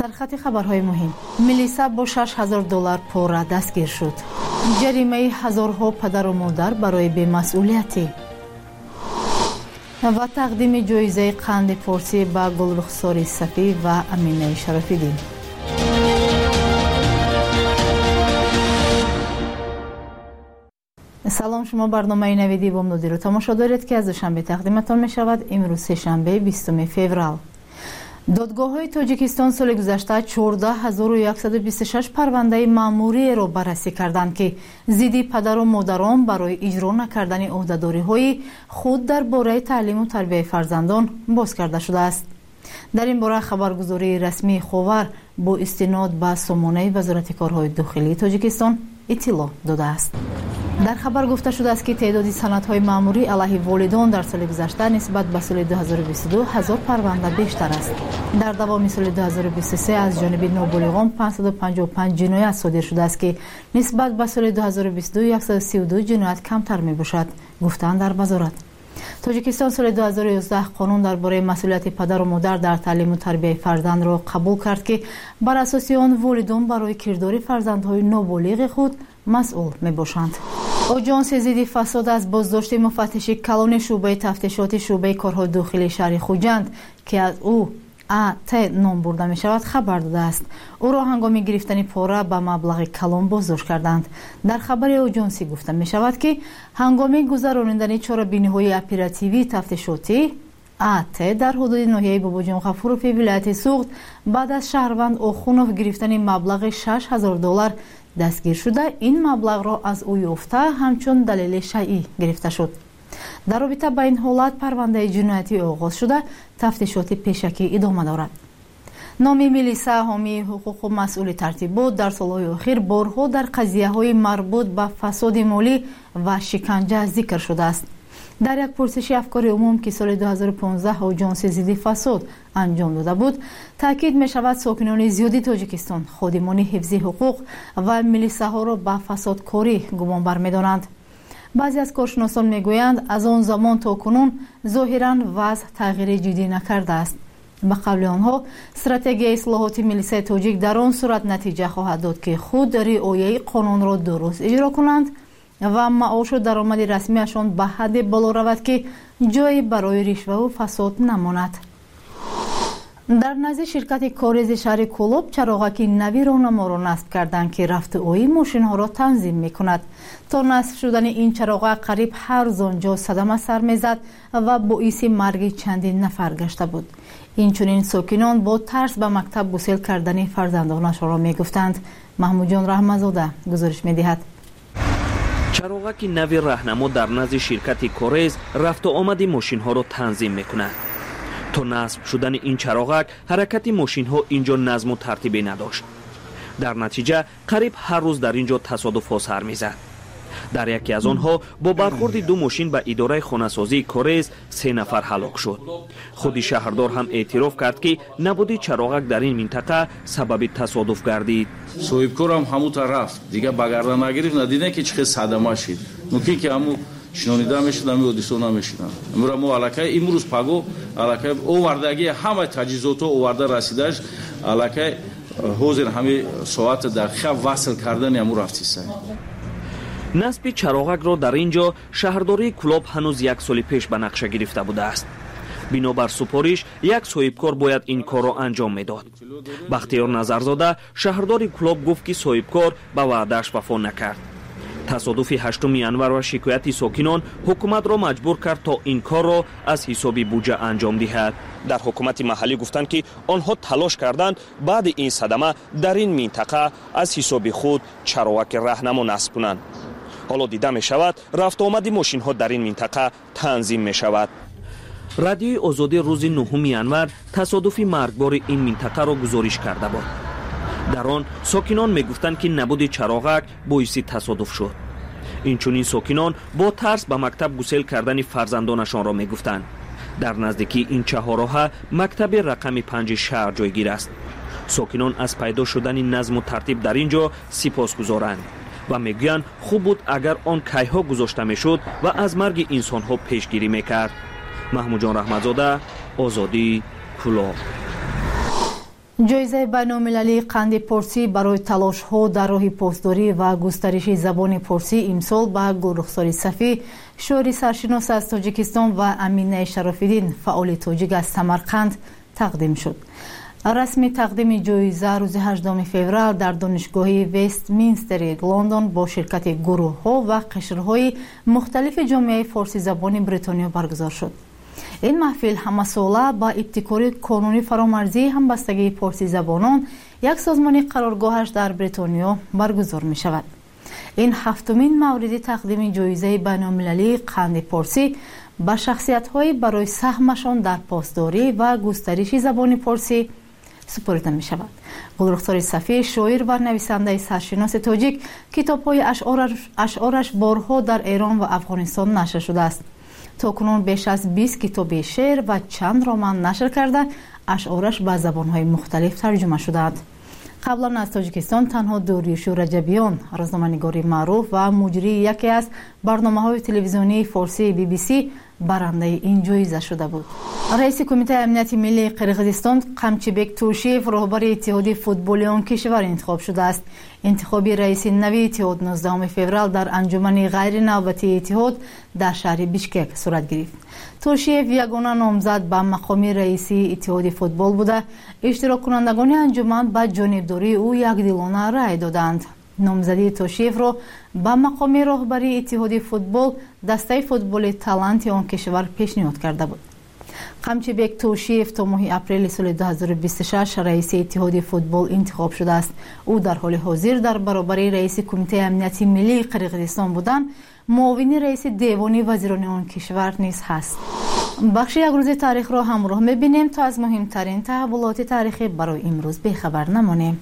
در خط خبرهای مهم ملیسا با $6,000 پاره دستگیر شد. جریمه هزارها پدر و مادر برای بی‌مسئولیتی و تقدیم جایزه قند فارسی به گلرخسار صفی و امینه شرفیدین. سلام، شما برنامه نویدی بامدادی رو تماشا دارید که از دوشنبه تقدیمتان می شود. امروز سه‌شنبه 20 فوریه. دادگاه‌های تاجیکستان سال گذشته 14126 پرونده مأموری را بررسی کردند که ضد پدر و مادران برای اجرا نکردن عهده‌داری‌های خود درباره تعلیم و تربیت فرزندان باز کرده شده است. در این باره خبرگزاری رسمی خاور با استناد به سامانه وزارت کارهای داخلی تاجیکستان اطلاع داده است. در خبر گفته شده است که تعداد سندهای مأموری علیه والدان در سال گذشته نسبت به سال 2022 1000 پرونده بیشتر است. در دوام سال 2023 از جانب نابالغان 555 جنایت صادر شده است که نسبت به سال 2022 132 جنایت کمتر می باشد، گفتند در وزارت. تاجیکستان سال 2011 قانون درباره مسئولیت پدر و مادر در تعلیم و تربیت فرزند را قبول کرد که بر اساس آن والدان برای کردار فرزندهای نابالغ خود مسئول می باشند. آژانس ضد فساد از بازداشت مفتش کلان شعبه تفتیشات شعبه کارهای داخلی شهر خوجند که از او AT نام برده می شود خبر داده است. او را هنگام گرفتن پاره به مبلغ کلان بازداشت کردند. در خبر آژانسی گفته می شود که هنگام گذراندن چاره‌بینی‌های اپراتیوی تفتیشاتی AT در حدود ناحیه باباجان غفورفی ولایت سوخت بعد از شهروند آخونوف گرفتن مبلغ $6,000 دستگیر شده این مبلغ را از او یافته همچون دلیل شیعی گرفته شد. در رابطه با این حالت پرونده جنایتی آغاز شده، تفتیشات پیشکی ادامه دارد. نام ملیسا حامی حقوق و مسئول ترتیبات در سالهای اخیر بارها در قضیه‌های مربوط به فساد مالی و شکنجه ذکر شده است. در یک پرسش افکار عموم که سال 2015 آژانس ضد فساد انجام داده بود، تاکید می شود ساکنان زیادی تاجیکستان خادمان حفظ حقوق و ملیساها را به فسادکاری گمان برمی‌دارند. بعضی از کارشناسان میگویند از آن زمان تا کنون ظاهراً وضع تغییر جدی نکرده است. به قول آنها استراتژی اصلاحات ملیسای تاجیک در آن صورت نتیجه خواهد داد که خود رعایت قانون را درست اجرا کنند و معاش و درآمد رسمیشان به حد بالا رود که جایی برای رشوه و فساد نماند. در نزد شرکت کاریز شهر کولوب چراغک نوی راهنما را نصب کردند که رفت آیی ماشین ها را تنظیم می کند. تا نصب شدن این چراغک قریب هر زانجا صدمه سر می زد و باعث مرگ چندین نفر گشته بود. اینچنین ساکنان با ترس به مکتب گسیل کردن فرزندانشان را می گفتند. محمود جان رحمت‌زاده گزارش می دهد. چراغک نوی راهنما در نزد شرکت کاریز رفت و آمد ماشین ها را تنظیم می کند. تا نصب شدن این چراغک حرکت ماشین ها اینجا نظم و ترتیبی نداشت. در نتیجه قریب هر روز در اینجا تصادف سر میزد. در یکی از آنها با برخورد دو ماشین به اداره خانه‌سازی کاریز 3 نفر هلاک شد. خود شهردار هم اعتراف کرد که نبودی چراغک در این منطقه سبب تصادف گردید. صاحبکار هم همون طرف دیگه بگردن نگرفت، ندیدن که چه صدمه شد. نوکی که همون شنونیده میشد همین اودیسون نمیشدن. امروز ما علاقه امروز پگو علاقه اووردگی همه تجهیزات اوورده رسیدش علاقه حاضر همه ساعت دقیقه وصل کردن امروز رفتی سر. نصب چراغک را در اینجا شهرداری کلوب هنوز 1 سال پیش به نقشه گرفته بوده است. بنابر سپارش یک صاحبکار باید این کار را انجام میداد. بختیار نظرزاده شهرداری کلوب گفت که صاحبکار به وعده‌اش وفا نکرد. تصادف 8 ینور و شکایت ساکنان حکومت را مجبور کرد تا این کار را از حساب بودجه انجام دهد. در حکومت محلی گفتند که آنها تلاش کردند بعد این صدمه در این منطقه از حساب خود چراغک راهنما نصب کنند. حالا دیده می شود رفت آمد ماشین ها در این منطقه تنظیم می شود. رادیوی آزادی روز 9 ینور تصادف مرگبار این منطقه را گزارش کرده بود. در آن ساکنان می گفتند که نبود چراغک باعث تصادف شد. اینچنین ساکنان با ترس به مکتب گسیل کردن فرزندانشان را می گفتند. در نزدیکی این چهارراه مکتب رقم 5 شهر جایگیر است. ساکنان از پیدا شدن نظم و ترتیب در اینجا سپاسگزارند و میگویند خوب بود اگر آن کیها گذاشته میشد و از مرگ انسان ها پیشگیری میکرد. محمود جان رحمت‌زاده، آزادی، کلوب. جایزه بین‌المللی قند پارسی برای تلاش‌ها در راه پاسداری و گسترش زبان پارسی امسال به گلرخسار صفی، شاعر سرشناس از تاجیکستان و امینه شراف‌الدین فعال تاجیک از سمرقند تقدیم شد. رسمی تقدیم جایزه روز 18 فوریه در دانشگاه وستمینستر لندن با شرکت گروه‌ها و قشرهای مختلف جامعه فارسی زبان بریتانیا برگزار شد. این محفل همساله با ابتکار کانونی فرامرزی همبستگی فارسی زبانان یک سازمان قرارگاهش در بریتانیا برگزار می شود. این هفتمین مورد تقدیم جایزه بین‌المللی قند پارسی به شخصیت‌های برای سهمشان در پاسداری و گسترش زبان پارسی سپرده می شود. گلرخسار صفی، شاعر و نویسنده سرشناس تاجیک، کتاب‌های اشعارش بارها در ایران و افغانستان نشر شده است. تاکنون بیش از 20 کتاب شعر و چند رمان نشر کرده، اشعارش به زبان‌های مختلف ترجمه شده‌اند. قبلا از تاجیکستان تنها داریوش رجبیان، روزنامه‌نگار معروف و مجری یکی از برنامه‌های تلویزیونی فارسی BBC، برنده این جایزه شده بود. رئیس کمیته امنیت ملی قرقیزستان قمچیبک توشیف رهبر اتحاد فوتبال آن کشور انتخاب شده است. انتخاب رئیس نوی اتحاد 19 فوریه در انجمن غیر نوبتی اتحاد در شهر بیشکک صورت گرفت. توشیف یگانه نامزد به مقام رئیس اتحاد فوتبال بوده. اشتراک کنندگان انجمن به جانبداری او یکدلانه رأی دادند. نامزدی توشیف را به مقام رهبری اتحاد فوتبال دسته فوتبال تالنت آن کشور پیشنهاد کرده بود. قمچیبک توشیف تا ماه اپریل سال 2026 رئیس اتحاد فوتبال انتخاب شده است. او در حال حاضر در برابر رئیس کمیته امنیت ملی قرقیزستان بودن، معاون رئیس دیوان وزیران آن کشور نیز هست. بخش یک روز تاریخ را همراه می‌بینیم تا از مهمترین تحولات تاریخی برای امروز بی‌خبر نمانیم.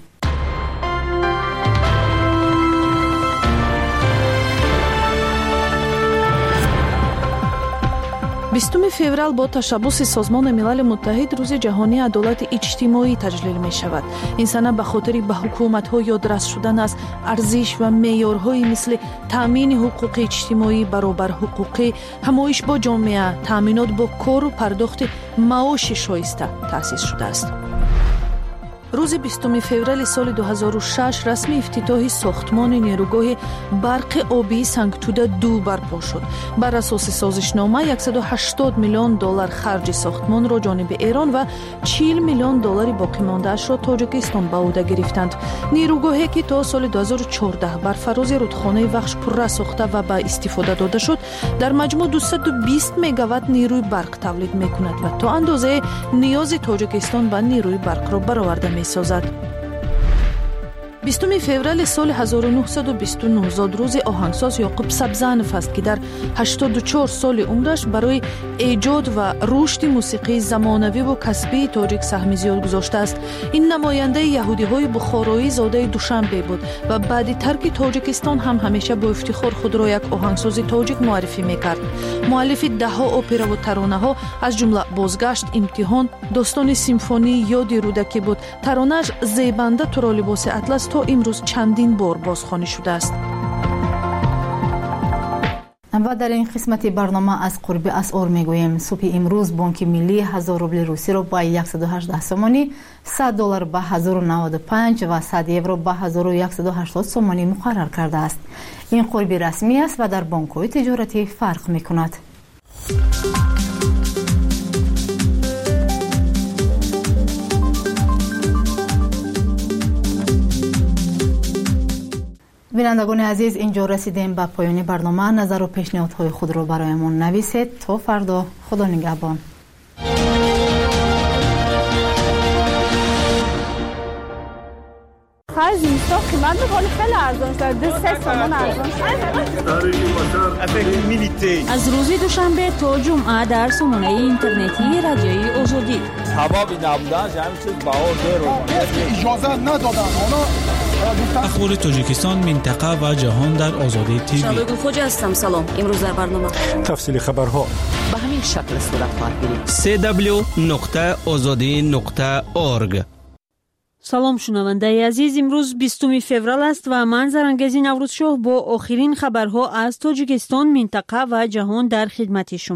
20 феврал бо ташаббуси Созмони Милали Муттаҳид рӯзи ҷаҳонии адолати иҷтимоӣ таҷлил мешавад. Ин сана ба хотири ба ҳукуматҳо ёдрас шудан аз арзиш ва меъёрҳои мисли таъмини ҳуқуқи иҷтимоӣ, баробарҳуқуқӣ, ҳамоиш бо ҷомеа, таъминот бо кору пардохти маоши шоиста таъсис шудааст. рӯзи 20 феврали соли 2006 расми ифтитоҳи сохтмони нерӯгоҳи барқи обии Сангтуда 2 барпо шуд. бар асоси созишнома $180 миллион харҷи сохтмонро ҷониби Эрон ва $40 миллион боқимондаашро Тоҷикистон ба ӯҳда гирифтанд. нерӯгоҳе ки то соли 2014 бар фарози рудхонаи Вахш пурра сохта ва ба истифода дода шуд, дар маҷмӯъ 220 мегаватт нерӯи барқ тавлид мекунад ва то андозае ниёзи Тоҷикистон ба нерӯи барқро бароварда месозад. 20 феврали соли 1929 зод рӯзи оҳангсоз Ёқуб Сабзанов аст ки дар 84 соли умраш барои эҷод ва рушди мусиқии замонавиву касбии тоҷик саҳми зиёд гузоштааст. ин намояндаи яҳудиҳои бухороӣ зодаи Душанбе буд ва баъди тарки Тоҷикистон ҳам ҳамеша бо ифтихор худро як оҳангсози тоҷик муаррифӣ мекард. муаллифи даҳҳо операву таронаҳо, аз ҷумла Бозгашт, Имтиҳон, достони симфонии ёди рӯдакӣ буд. таронааш Зебанда туро либоси атлас то имрӯз чандин бор бозхонӣ шудааст. و در این قسمت برنامه از قرب اسعار میگوییم. صبح امروز بانک ملی 1000 روبل روسی را با 118 سومانی، $100 به 1095 و 100 یورو به 1180 سومانی مقرر کرده است. این قرب رسمی است و در بانک‌های تجارتی فرق میکند. بینندگان عزیز، اینجا رسیدیم به پایان برنامه. نظر و پیشنهادهای خود را برایمان نویسید. تا فردا، خدا نگهبان. خرج اینستا قیمت بخوری خیلی ارزان شد. 3 تومان ارزان شد. از روز دوشنبه تا جمعه در سامانه اینترنتی رادیوی آزادی. حبابی نبودن همین چیز باور درو اجازه ندادن. اخبار تاجیکستان، منطقه و جهان در آزادی تیوی. شبگو خوج هستم. سلام. امروز در برنامه تفصیل خبرها به همین شکل صورت خواهد گرفت. www.azadi.org. سلام شنوندگان عزیز، امروز 20 فوریه است و من زرنگزی نوروزشاه با آخرین خبرها از تاجیکستان، منطقه و جهان در خدمت شما.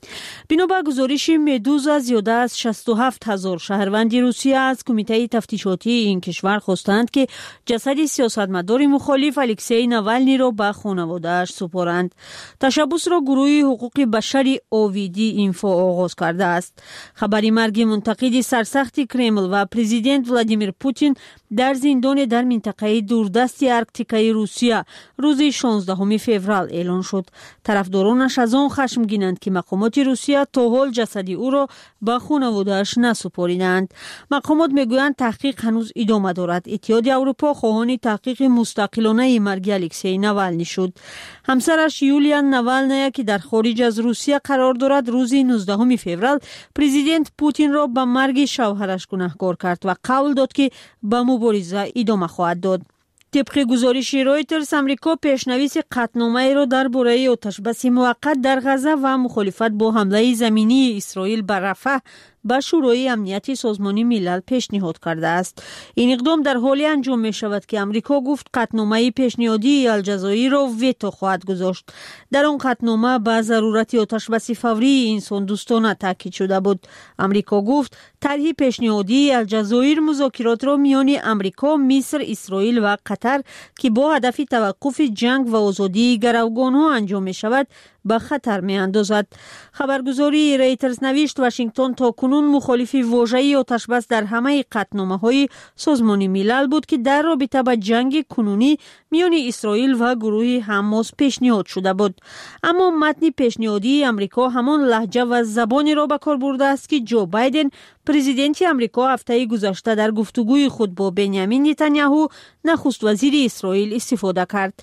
بنابر گزارش مدوزا زیاده از 67,000 شهروند روسیه از کمیته تفتیشاتی این کشور خواستند که جسد سیاستمدار مخالف الکسی ناوالنی را به خانواده‌اش سپارند. تشبس را گروه حقوق بشر اوویدی اینفو آغاز کرده است. خبری مرگ منتقد سرسخت کرمل و پرزیدنت ولادیمیر پوتین در زندان در منطقه دوردست ارکتیکای روسیه روز 16 فوریه اعلان شد. طرفدارانش از آن خشمگینند که مقامات روسیه تا حال جسدی او را به خانواده‌اش نسپاریدند. مقامات میگویند تحقیق هنوز ادامه دارد. اتحاد اروپا خواهان تحقیق مستقلانه مرگ الکسی ناوالنی شد. همسرش یولیا ناوالنایا که در خارج از روسیه قرار دارد روز 19 فوریه پرزیدنت پوتین را به مرگ شوهرش گناهکار کرد و قول داد که به مبارزه ادامه خواهد داد. طبق گزارش رویترز امریکا پیشنویس قطعنامه را درباره آتشبس موقت در غزه و مخالفت با حمله زمینی اسرائیل بر رفح به شورای امنیت سازمان ملل پیشنهاد کرده است. این اقدام در حالی انجام می شود که امریکا گفت قطعنامه پیشنهادی الجزایر را ویتو خواهد گذاشت. در آن قطعنامه به ضرورت آتشبس فوری انسان دوستانه تاکید شده بود. امریکا گفت طرح پیشنهادی الجزایر مذاکرات را میان امریکا، مصر، اسرائیل و قطر که با هدف توقف جنگ و آزادی گروگان‌ها انجام می شود به خطر می اندازد. خبرگزاری رویترز نوشت واشنگتن تا کنون مخالف واژه آتشبس در همه قطعنامه‌های سازمان ملل بود که در رابطه با جنگ کنونی میان اسرائیل و گروه حماس پیشنهاد شده بود. اما متن پیشنهادی امریکا همان لهجه و زبانی را به کار برده است که جو بایدن پرزیدنت امریکا هفته گذشته در گفتگوی خود با بنیامین نتانیاهو نخست وزیر اسرائیل استفاده کرد.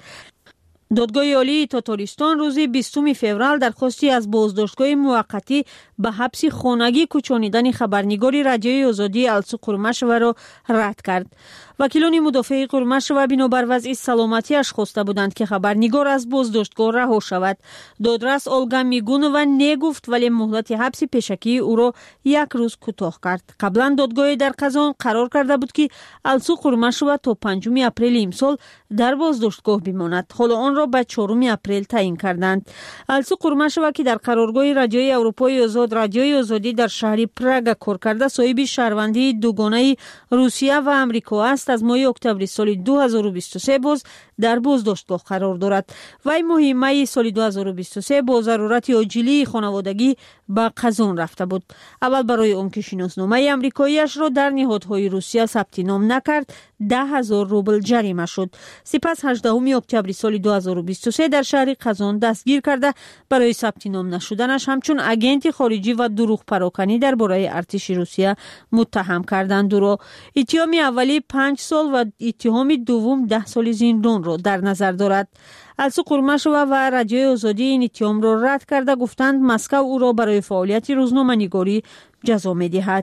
دادگاه عالی تاتارستان روز 20 فوریه درخواستی از بازداشتگاه موقتی به حبس خانگی کوچانیدن خبرنگار رادیوی آزادی السو قرمشوه را رد کرد. وکیلان مدافع قرمشوه بنابر وضع سلامتیش خواسته بودند که خبرنگار از بازداشتگاه رها شود. دادرس اولگا میگونووا نگفت ولی مهلت حبس پیشکی او را 1 روز کوتاه کرد. قبلا دادگاه در قزان قرار کرده بود که السو قرمشوه تا 5 اپریل امسال در بازداشتگاه بماند. حالا آن را به 4 اپریل تعیین کردند. السو قرمشوه که در قرارگاه رادیوی اروپای آزاد رادیوی آزادی در شهر پراگ کار کرده صاحب شهروندی دوگانه روسیه و امریکا است. از ماه اکتبر سال 2023 باز در بازداشتگاه قرار دارد. وی ماه می سال 2023 با ضرورت عاجلی خانوادگی به قزان رفته بود. اول برای آن که شناسنامه امریکاییش را در نهادهای روسیه ثبت نام نکرد 10,000 روبل جریمه شد. سپس 18 اکتبر سال 2023 در شهر قزان دستگیر کرده برای ثبت نام نشدنش همچون اگنت خارجی و دروغ پراکنی درباره ارتش روسیه متهم کردند. او را اتهام اولی 5 سال و اتهام دوم 10 سال زندان را در نظر دارد. السو قرمشوه و رادیوی آزادی این اتهام را رد کرده گفتند مسکو او را برای فعالیت روزنامه‌نگاری جزا می‌دهد.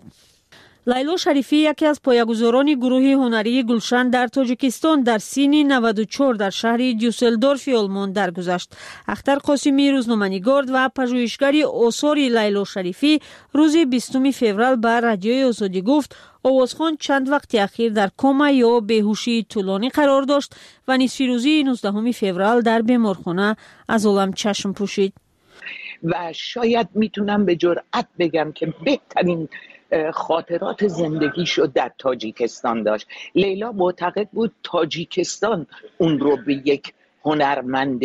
لیلا شریفی یکی از پایه‌گذاران گروه هنری گلشن در تاجیکستان در سین 94 در شهر دیوسلدورف آلمان درگذشت. اختر قاسمی روزنامه‌نگار و پژوهشگر آثار لیلا شریفی روز 20 فوریه به رادیوی آزادی گفت آوازخوان چند وقت اخیر در کما یا بیهوشی طولانی قرار داشت و نصف روزی 19 فوریه در بیمارخانه از عالم چشم پوشید. و شاید میتونم به جرئت بگم که بهترین خاطرات زندگیشو در تاجیکستان داشت. لیلا معتقد بود تاجیکستان اون رو به یک هنرمند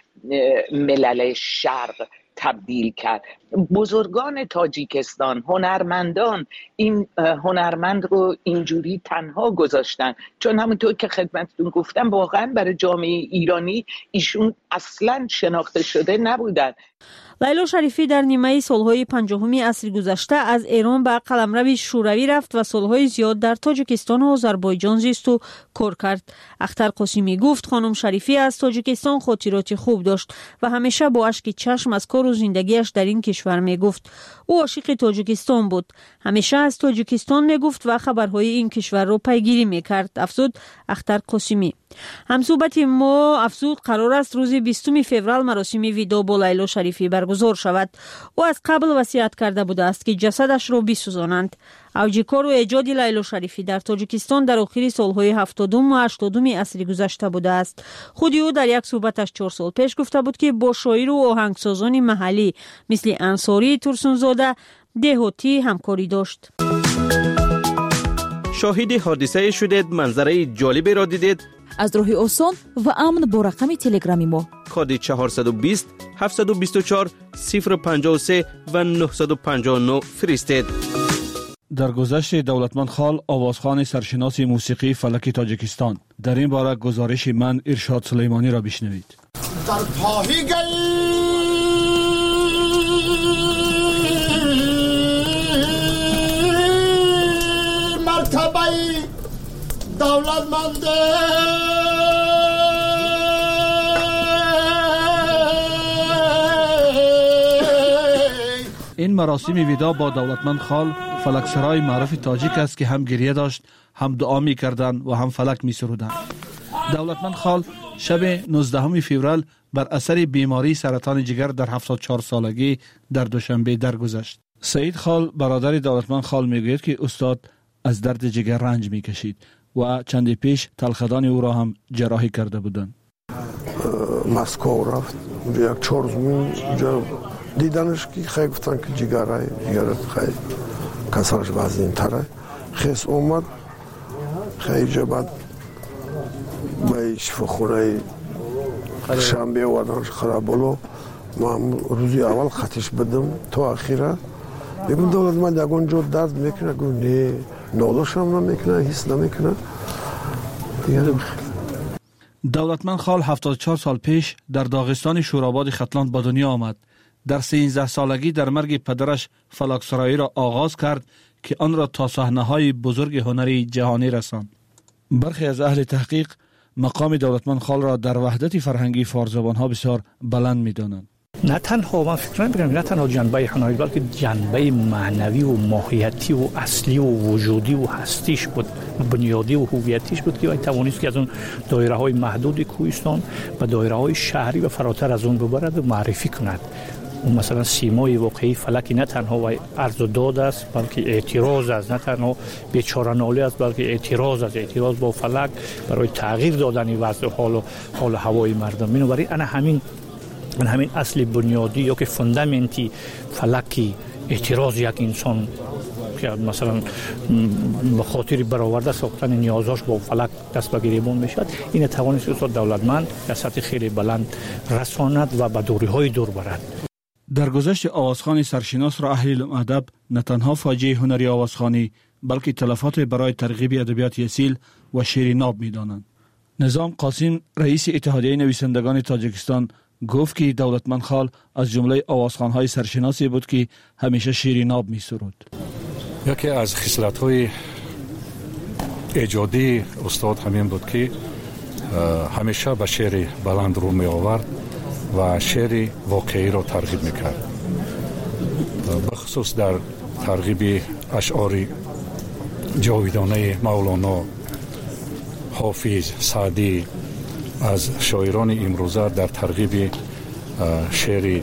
ملل شرق تبدیل کرد. بزرگان تاجیکستان، هنرمندان این هنرمند رو اینجوری تنها گذاشتن، چون همونطور که خدمتتون گفتم واقعا برای جامعه ایرانی ایشون اصلا شناخته شده نبودن. لیلا شریفی در نیمه سالهای 50 عصر گذشته از ایران به قلمرو شوروی رفت و سالهای زیاد در تاجیکستان و آذربایجان زیست و کار کرد. اختر قاسمی گفت خانم شریفی از تاجیکستان خاطرات خوب داشت و همیشه با اشک چشم از کار و زندگیش در این کشور می گفت. او عاشق تاجیکستان بود. همیشه از تاجیکستان می گفت و خبرهای این کشور را پیگیری می کرد. افزود اختر قاسمی. همصحبت ما افزود قرار است روز 20 فوریه مراسم وداع با لیلا شریفی برگزار برگزار شود. او از قبل وصیت کرده بوده است که جسدش را بسوزانند. اوج کار و ایجاد لیلا شریفی در تاجیکستان در آخر سالهای 70 و 80 عصر گذشته بوده است. خود او در یک صحبتش 4 سال پیش گفته بود که با شاعر و آهنگسازان محلی مثل انصاری ترسونزاده دهاتی همکاری داشت. شاهد حادثه شدید، منظره جالبی را دیدید؟ از راه آسان و امن با رقم تلگرامی ما کد 420 724 053 و 959 فرستید. در گذشت دولتمند خال آوازخوان سرشناس موسیقی فلک تاجیکستان، در این باره گزارش من ارشاد سلیمانی را بشنوید. در پاهی گئی مرتبه دولتمند این مراسم ودا با دولتمند خال فلک سرای معروف تاجیک است که هم گریه داشت، هم دعا می کردن و هم فلک می سرودن. دولتمند خال شب 19 فوریه بر اثر بیماری سرطان جگر در 74 سالگی در دوشنبه درگذشت. سعید خال برادر دولتمند خال می گوید که استاد از درد جگر رنج می کشید و چندی پیش تلخدان او را هم جراحی کرده بودند. مسکو رفت، یک 4 روز اونجا دیدنش که خیلی گفتن که جگر خیلی کسانش وزنین تره. خیس اومد خیلی جا بعد به شفاخونه شنبه وادنش خراب بلو. ما روزی اول خطش بدم تا اخیره بگم دولتمند یکون جو درد میکنه، گفت نه نالوش هم نمیکنه، حس نمیکنه. دولتمند خال 74 سال پیش در داغستان شوراباد ختلان به دنیا آمد. در 13 سالگی در مرگ پدرش فلکسرایی را آغاز کرد که آن را تا صحنه‌های بزرگ هنری جهانی رساند. برخی از اهل تحقیق مقام دولتمند خال را در وحدت فرهنگی فارزبان‌ها بسیار بلند می‌دانند. نه تنها من فکر نمی‌کنم نه تنها جنبه هنری بلکه جنبه معنوی و ماهیتی و اصلی و وجودی و هستیش بود، بنیادی و هویتیش بود که توانست که از اون دایره‌های محدود کوهستان و دایره‌های شهری و فراتر از اون ببرد و معرفی کند. و مثلا سیمای واقعی فلک نه تنها عرض و داد است بلکه اعتراض است، نه تنها بیچاره ناله است بلکه اعتراض است، اعتراض با فلک برای تغییر دادن وضع حال هوای مردم. بنابراین همین اصل بنیادی یا که فوندامنتی فلکی اعتراض یک انسان که مثلا به خاطر برآورده ساختن نیازاش با فلک دست به گریبان میشد، این توانست استاد دولتمند در سطح خیلی بلند رساند و به دوری‌های دور برد. در گذشت آوازخوان سرشناس را اهل ادب نه تنها فاجعه هنری آوازخوانی بلکه تلفات برای ترغیب ادبیات اصیل و شعر ناب می‌دانند. نظام قاسم رئیس اتحادیه نویسندگان تاجیکستان گفت که دولتمند خال از جمله آوازخوان‌های سرشناسی بود که همیشه شعر ناب می‌سرود. یکی از خصلت‌های ایجادی استاد همین بود که همیشه به شعر بلند رو می‌آورد و شعر واقعی را ترغیب می‌کرد. بخصوص در ترغیب اشعار جاویدانه مولانا، حافظ، سعدی از شاعران امروزه در ترغیب شعر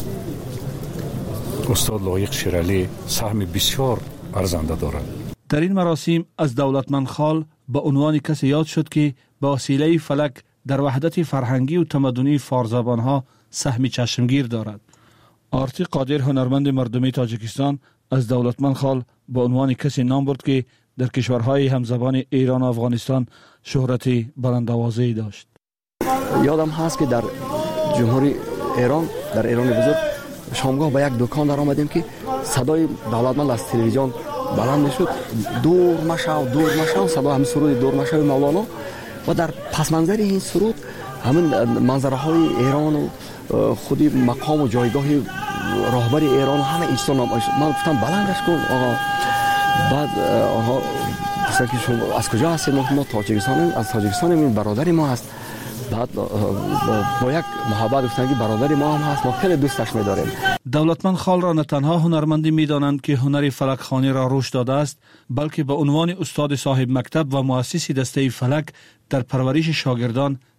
استاد لایق شیرالی سهم بسیار ارزنده دارد. در این مراسم از دولتمند خال به عنوان کسی یاد شد که با وسیله فلک در وحدت فرهنگی و تمدنی فارزبانها سهم چشمگیر دارد. آرتی قادر هنرمند مردمی تاجیکستان از دولتمند خال به عنوان کسی نام برد که در کشورهای همزبان ایران و افغانستان شهرت بلندآوازی داشت. یادم هست که در جمهوری ایران، در ایران بزرگ، شامگاه به یک دکان در آمدیم که صدای دولتمند از تلویزیون بلند میشد، دور مشو صدا همین سرود دور مشو مولانا و در پس منظر این سرود همین منظره های ایران و خودی مقام و جایگاه راهبر ایران و همه ایستان من گفتم بلندش کن آقا. بعد آقا گفتن که شما از کجا هستید؟ ما تاجیکستانیم، از تاجیکستانیم، برادری ما هست. بعد با یک محبت گفتن که برادری ما هم هست، ما خیلی دوستش می‌داریم. دولتمند خال را نه تنها هنرمندی می‌دانند که هنر فلک خوانی را رشد داده است، بلکه به عنوان استاد صاحب مکتب و مؤسس دسته فلک در پرورش شاگردان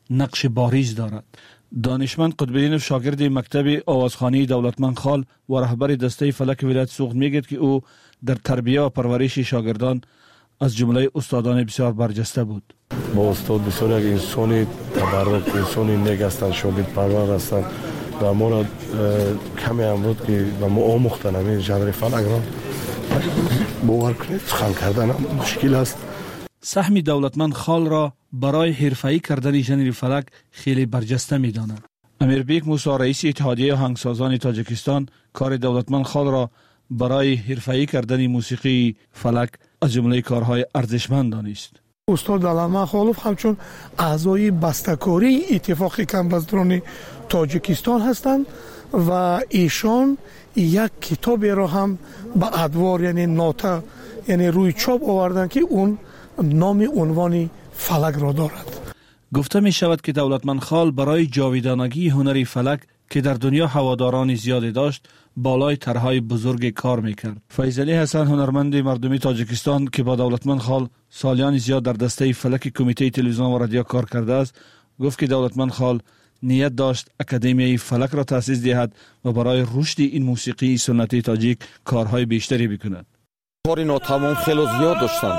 نقش بارز دارد. دانشمند قطب‌الدینوف شاگرد مکتب آوازخوانی دولتمند خال و رهبر دسته فلک ولایت سوخت میگوید که او در تربیت و پرورش شاگردان از جمله استادان بسیار برجسته بود. با استاد بسیار یک انسانی تبرک، انسانی نیک هستند، شاگرد پرور هستند و ما را کمی امروز که با ما آموختن همین ژانر فلک را باور کنید سخن کردن مشکل است. سهم دولتمند خال را برای حرفه‌ای کردن ژانر فلک خیلی برجسته می‌داند. امیربیک موسی رئیس اتحادیه آهنگسازان تاجیکستان کار دولتمند خال را برای حرفه‌ای کردن موسیقی فلک از جمله کارهای ارزشمند دانست. استاد علامه خالوف همچون اعضای بسته‌کاری اتفاق کمبزدران تاجیکستان هستند و ایشان یک کتابی را هم به ادوار یعنی نوتا یعنی روی چاپ آوردن که اون نام عنوان فلک را دارد. گفته می شود که دولتمند خال برای جاویدانگی هنری فلک که در دنیا هواداران زیادی داشت بالای طرحهای بزرگ کار میکرد. فیضعلی حسن هنرمند مردمی تاجیکستان که با دولتمند خال سالیان زیاد در دسته فلک کمیته تلویزیون و رادیو کار کرده است، گفت که دولتمند خال نیت داشت اکادمیای فلک را تأسیس دهد و برای رشد این موسیقی سنتی تاجیک کارهای بیشتری بکند. کاری ناتمام خیلی زیاد داشتند.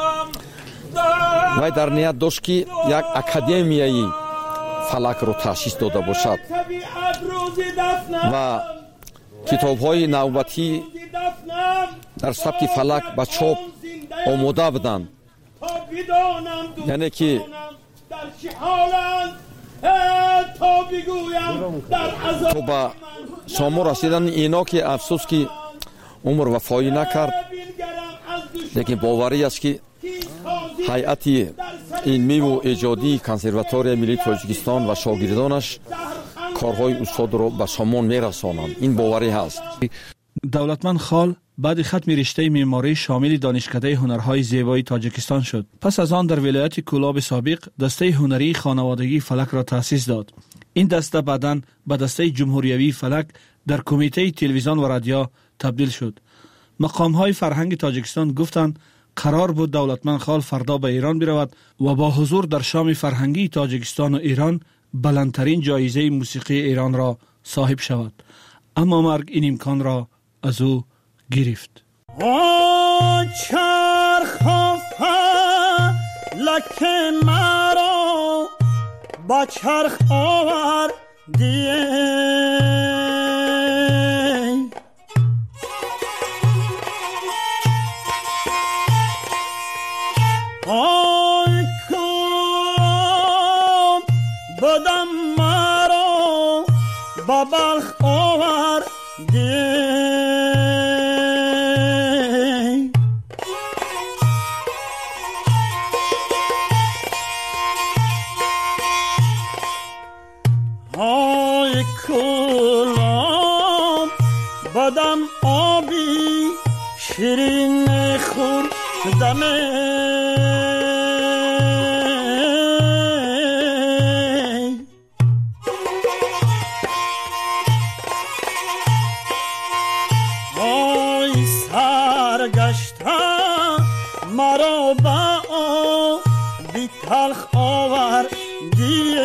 وای در نیت داشت که یک اکادمیای فلک را تأسیس داده باشد و کتاب‌های نوبتی در سبک فلک به چاپ آماده بودند. یعنی که تو به شما رسیدن اینا که افسوس که عمر وفایی نکرد، لیکن باوری است که هیئت علمی و ایجادی کنسرواتوری ملی تاجیکستان و شاگردانش کارهای استاد را به سامان میرسانند. این باوری هست. دولتمند خال بعد ختم رشته معماری شامل دانشکده هنرهای زیبایی تاجیکستان شد. پس از آن در ولایت کولاب سابق دسته هنری خانوادگی فلک را تأسیس داد. این دسته بعداً به دسته جمهوریوی فلک در کمیته تلویزیون و رادیو تبدیل شد. مقام‌های فرهنگ تاجیکستان گفتند قرار بود دولتمند خال فردا به ایران برود و با حضور در شام فرهنگی تاجیکستان و ایران بلندترین جایزه موسیقی ایران را صاحب شود، اما مرگ این امکان را از او گرفت. چرخ لکن مرا با چرخ آوردی آی کام بدم مرا با بلخ آوردی آی کلام بدم آبی شیرین خوردمه مرا با بی تلخ آوردی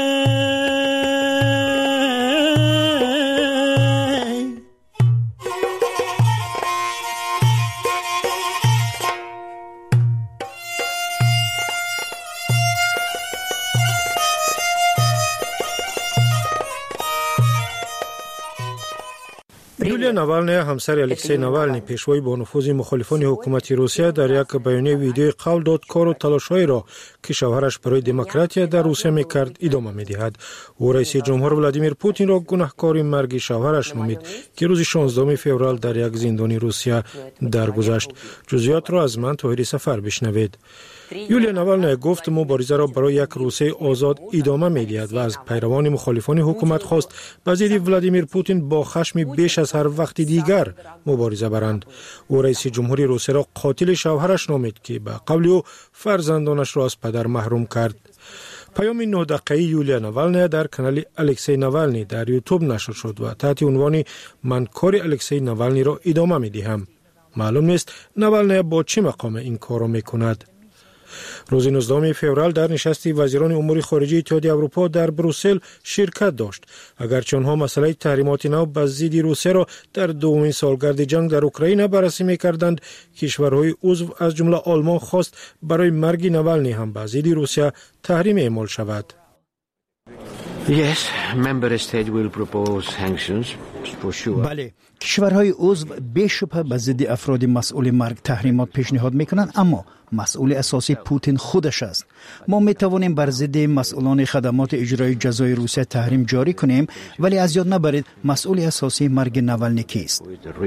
یولیا ناوالنی همسر الکسی ناوالنی پیشوای با نفوذ مخالفان حکومت روسیه در یک بیانیه ویدیویی قول داد کار و تلاش‌هایی را که شوهرش برای دموکراسی در روسیه می‌کرد ادامه می‌دهد. او رئیس جمهور ولادیمیر پوتین را گناهکار مرگ شوهرش نامید که روز 16 فوریه در یک زندان روسیه درگذشت. جزئیات را از من طاهری سفر بشنوید. یولیا ناوالنی گفت مبارزه را برای یک روسیه آزاد ادامه می‌دهد و از پیروان مخالفان حکومت خواست با ضد ولادیمیر پوتین با خشم بیش از هر وقت دیگر مبارزه برند. او رئیس جمهوری روسیه را قاتل شوهرش نامید که به قول او فرزندانش را از پدر محروم کرد. پیام 9 دقیقه‌ای یولیا ناوالنی در کانال الکسی ناوالنی در یوتیوب نشر شد و تحت عنوان من کار الکسی ناوالنی را ادامه می‌دهم. معلوم نیست ناوالنی با چه مقام این کار را می‌کند. روز 19 فوریه در نشست وزیران امور خارجه اتحادیه اروپا در بروسل شرکت داشت. اگرچه آنها مسئله تحریمات نو بر ضد روسیه را در دومین سالگرد جنگ در اوکراین بررسی می‌کردند، کشورهای عضو از جمله آلمان خواست برای مرگ نوالنی هم بر ضد روسیه تحریم اعمال شود. Yes, member state will propose sanctions for sure. بله، کشورهای عضو بی‌شبهه به ضد افراد مسئول مرگ تحریمات پیشنهاد میکنند، اما مسئول اساسی پوتین خودش است. ما میتوانیم بر ضد مسئولان خدمات اجرایی جزای روسیه تحریم جاری کنیم، ولی از یاد نبرید مسئول اساسی مرگ نوالنی کیست.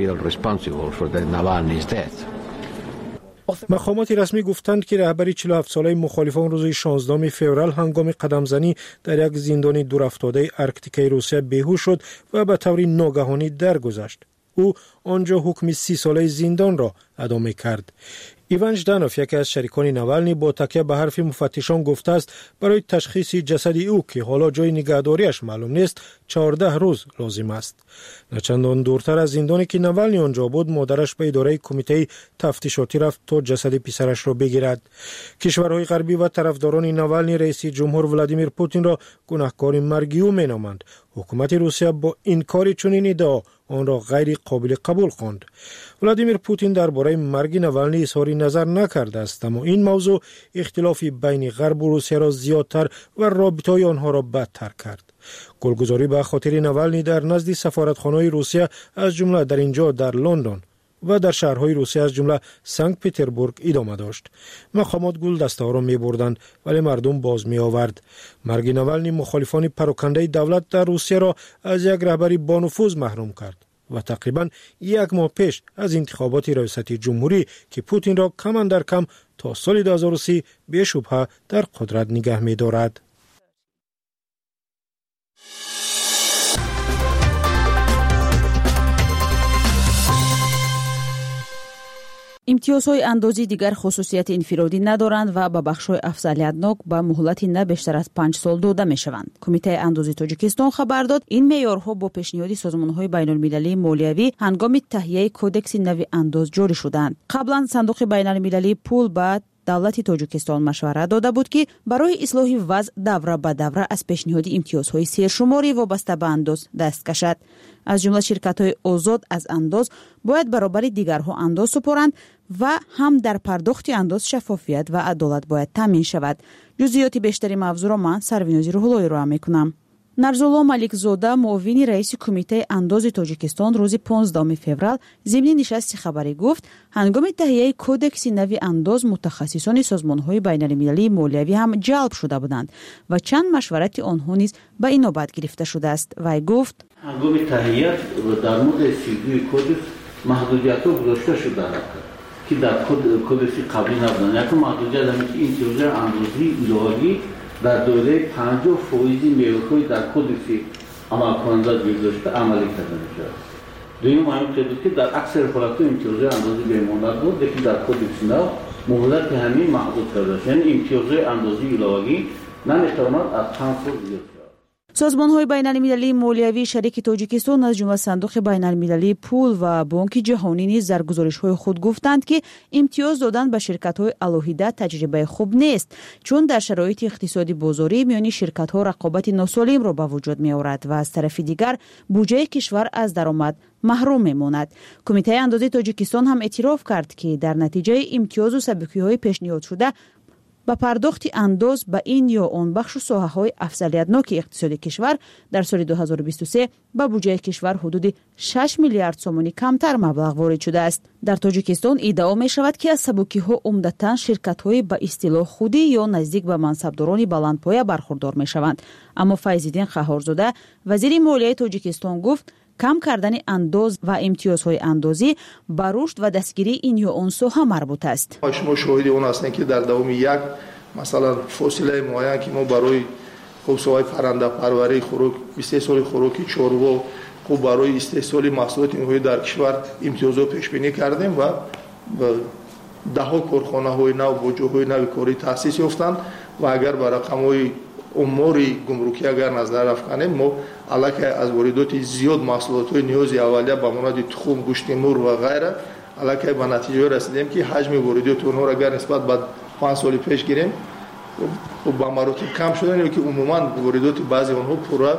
مقامات رسمی گفتند که رهبر 47 ساله مخالفان روز 16 فوریه هنگام قدمزنی در یک زندان دورافتاده ارکتیکای روسیه بیهوش شد و به طور ناگهانی درگذشت. او آنجا حکم 30 ساله زندان را ادامه کرد. ایوان ژدانوف، یکی از شریکان نوالنی، با تکیه به حرف مفتشان گفته است برای تشخیص جسد او که حالا جای نگهداریش معلوم نیست 14 روز لازم است. نچندان دورتر از زندانی که نوالنی آنجا بود، مادرش به اداره کمیته تفتیشاتی رفت تا جسد پسرش را بگیرد. کشورهای غربی و طرفداران نوالنی رئیس جمهور ولادیمیر پوتین را گناهکار مرگی او مینامند. حکومت روسیه با انکار چنین ادعا آن را غیر قابل قبول خواند. ولادیمیر پوتین درباره مرگ نوالنی اظهار نظر نکرده است، اما این موضوع اختلافی بین غرب و روسیه را زیادتر و رابطه آنها را بدتر کرد. گلگزاری به خاطر نوالنی در نزد سفارتخانه‌های روسیه از جمله در اینجا در لندن و در شهرهای روسیه از جمله سنت پترزبورگ ادامه داشت. مقامات گل دسته را می بردند ولی مردم باز می آورد. مرگ نوالنی مخالفان پراکنده دولت در روسیه را از یک رهبری با نفوذ محروم کرد و تقریبا یک ماه پیش از انتخابات ریاست جمهوری که پوتین را کم در کم تا سال 2030 به شبهه در قدرت نگه می دارد. امتیازهای اندازی دیگر خصوصیت انفرادی ندارند و با بخش‌های افضلیت‌ناک با مهلت نه بیشتر از 5 سال داده می‌شوند. کمیته اندازی تاجیکستان خبر داد این معیارها با پیشنهاد سازمان‌های بین‌المللی مالیوی هنگام تهیه کدکس نوی انداز جاری شدند. قبلا صندوق بین‌المللی پول بعد دولت تاجیکستان مشورت داده بود که برای اصلاح وضع دوره به دوره از پیشنهاد امتیازهای سرشماری وابسته به انداز دست کشد. از جمله شرکت‌های آزاد از انداز باید برابر دیگرها انداز سپارند و هم در پرداخت انداز شفافیت و عدالت باید تامین شود. جزئیات بیشتری موضوع را من سروینازی روح‌اللهی را می‌کنم. نرزالله ملکزاده، معاون رئیس کمیته انداز تاجیکستان، روز 15 فوریه ضمن نشست خبری گفت هنگام تهیه کدکس نوی انداز متخصصان سازمان‌های بین‌المللی مالیوی هم جلب شده بودند و چند مشورت آنها نیز به این نوبت گرفته شده است. وی گفت هنگام تهیه در مورد سیدوی کدکس محدودیت‌ها گذاشته شده است که در کدکس قبلی نبودند. یک محدودیت است که این چیزهای اندازی الهی در دوره 50% معیارهای در کدکس عمل کننده گذاشته عملی کرده می‌شود. دویم مهم بود که در اکثر حالت‌ها امتیازهای اندازی بماند بود که در کدکس نو مهلت همین محدود کرده است. یعنی امتیازهای اندازی الهی نمی‌تواند از 5 سال زیاد شود. سازمان‌های بین‌المللی مالیوی شریک تاجیکستان از جمله صندوق بین‌المللی پول و بانک جهانی نیز در گزارش‌های خود گفتند که امتیاز دادن به شرکت‌های الهیده تجربه خوب نیست، چون در شرایط اقتصادی بازاری میان شرکت‌ها رقابت ناسالم را به وجود می‌آورد و از طرف دیگر بودجه کشور از درآمد محروم می‌ماند. کمیته اندازی تاجیکستان هم اعتراف کرد که در نتیجه امتیاز و سبکی‌های پیشنهاد شده با پرداخت انداز به این یا آن بخش و ساحه‌های افضلیت‌ناک اقتصادی کشور در سال 2023 به بودجه کشور حدود 6 میلیارد سومانی کمتر مبلغ وارد شده است. در تاجیکستان ادعا می‌شود که از سبکی‌ها عمدتاً شرکت‌های به اصطلاح خودی یا نزدیک به منصبداران بلندپایه برخوردار می‌شوند. اما فیض‌الدین قهارزاده، وزیر مالیه تاجیکستان، گفت کم کردن انداز و امتیازهای اندازی به رشد و دستگیری این یا آن ساحه مربوط است. شما شاهد اون هستین که در دوام یک مثلا فاصله معین که ما برای ساحه پرنده پروری خوراک 23 سال خوراکی چاروا خب برای استحصال محصولات نهایی در کشور امتیازات پیش بینی کردیم و دهها کارخانه‌های نو با جاهای نو کاری تأسیس یافتند و اگر بر رقم‌های اموری گمرکی اگر نظر افکنیم ما علاوه از واردات زیاد محصولات نیازی اولیه به مانند تخم، گوشت نور و غیره علاوه به نتیجه رسیدیم که حجم واردات اونها اگر نسبت به 5 соли пеш гирем ба маротиб кам шудан ки умуман воридоти баъзе онҳо пурра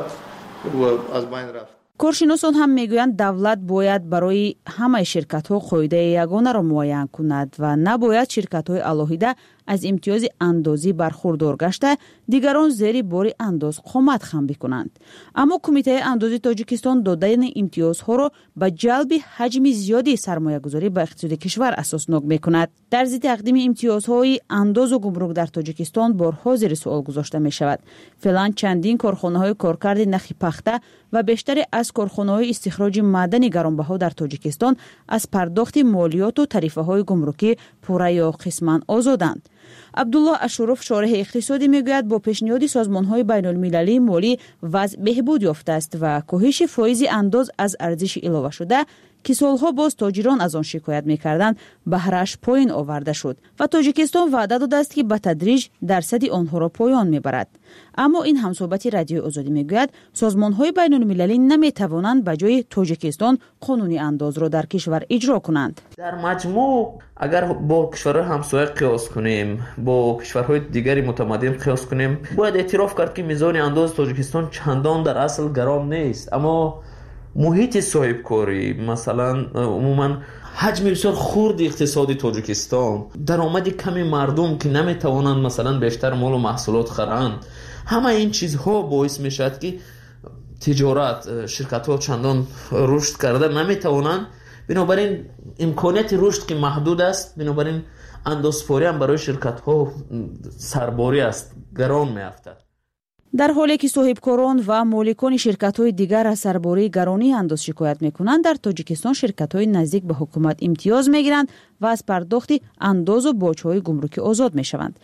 аз байн рафт. коршиносон ҳам мегӯянд давлат бояд барои ҳамаи ширкатҳо қоидаи ягонаро муайян кунад ва набояд ширкатҳои алоҳида аз имтиёзи андозӣ бархурдор гашта дигарон зери бори андоз қомат хам бикунанд. аммо кумитаи андози тоҷикистон додани имтиёзҳоро ба ҷалби ҳаҷми зиёди сармоягузорӣ ба иқтисоди кишвар асоснок мекунад. дар зидди тақдими имтиёзҳои андозу гумрук дар тоҷикистон борҳо зери суол гузошта мешавад. феълан чандин корхонаҳои коркарди нахи пахта ва бештаре аз корхонаҳои истихроҷи маъдани гаронбаҳо дар тоҷикистон аз пардохти молиёту тарифаҳои гумрукӣ пурра ё қисман озоданд. абдуллоҳ ашуров шорҳи иқтисодӣ мегӯяд бо пешниҳоди созмонҳои байнулмилалии молӣ вазъ беҳбуд ёфтааст ва коҳиши фоизи андоз аз арзиши иловашуда ки солҳо боз тоҷирон аз он шикоят мекарданд баҳрааш поин оварда шуд ва тоҷикистон ваъда додааст ки ба тадриҷ дарсади онҳоро поён мебарад. аммо ин ҳамсоҳбати радиои озодӣ мегӯяд созмонҳои байнулмилалӣ наметавонанд ба ҷои тоҷикистон қонуни андозро дар кишвар иҷро кунанд. дар маҷмӯъ агар бо кишварҳои ҳамсоя қиёс кунем, бо кишварҳои дигари мутамаддин қиёс кунем, бояд эътироф кард ки мизони андози тоҷикистон чандон дар асл гарон нест. аммо муҳити соҳибкорӣ, масалан умуман ҳаҷми бисёр хурди иқтисоди тоҷикистон, даромади ками мардум ки наметавонанд масалан бештар молу маҳсулот харанд, ҳама ин чизҳо боис мешавад ки тиҷорат, ширкатҳо чандон рушд карда наметавонанд. бинобар ин имконияти рушд ки маҳдуд аст, бинобар ин андозпорӣ ҳам барои ширкатҳо сарборӣ аст, гарон меафтад. дар ҳоле ки соҳибкорон ва моликони ширкатҳои дигар аз сарбории гаронии андоз шикоят мекунанд, дар тоҷикистон ширкатҳои наздик ба ҳукумат имтиёз мегиранд ва аз пардохти андозу боҷҳои гумрукӣ озод мешаванд.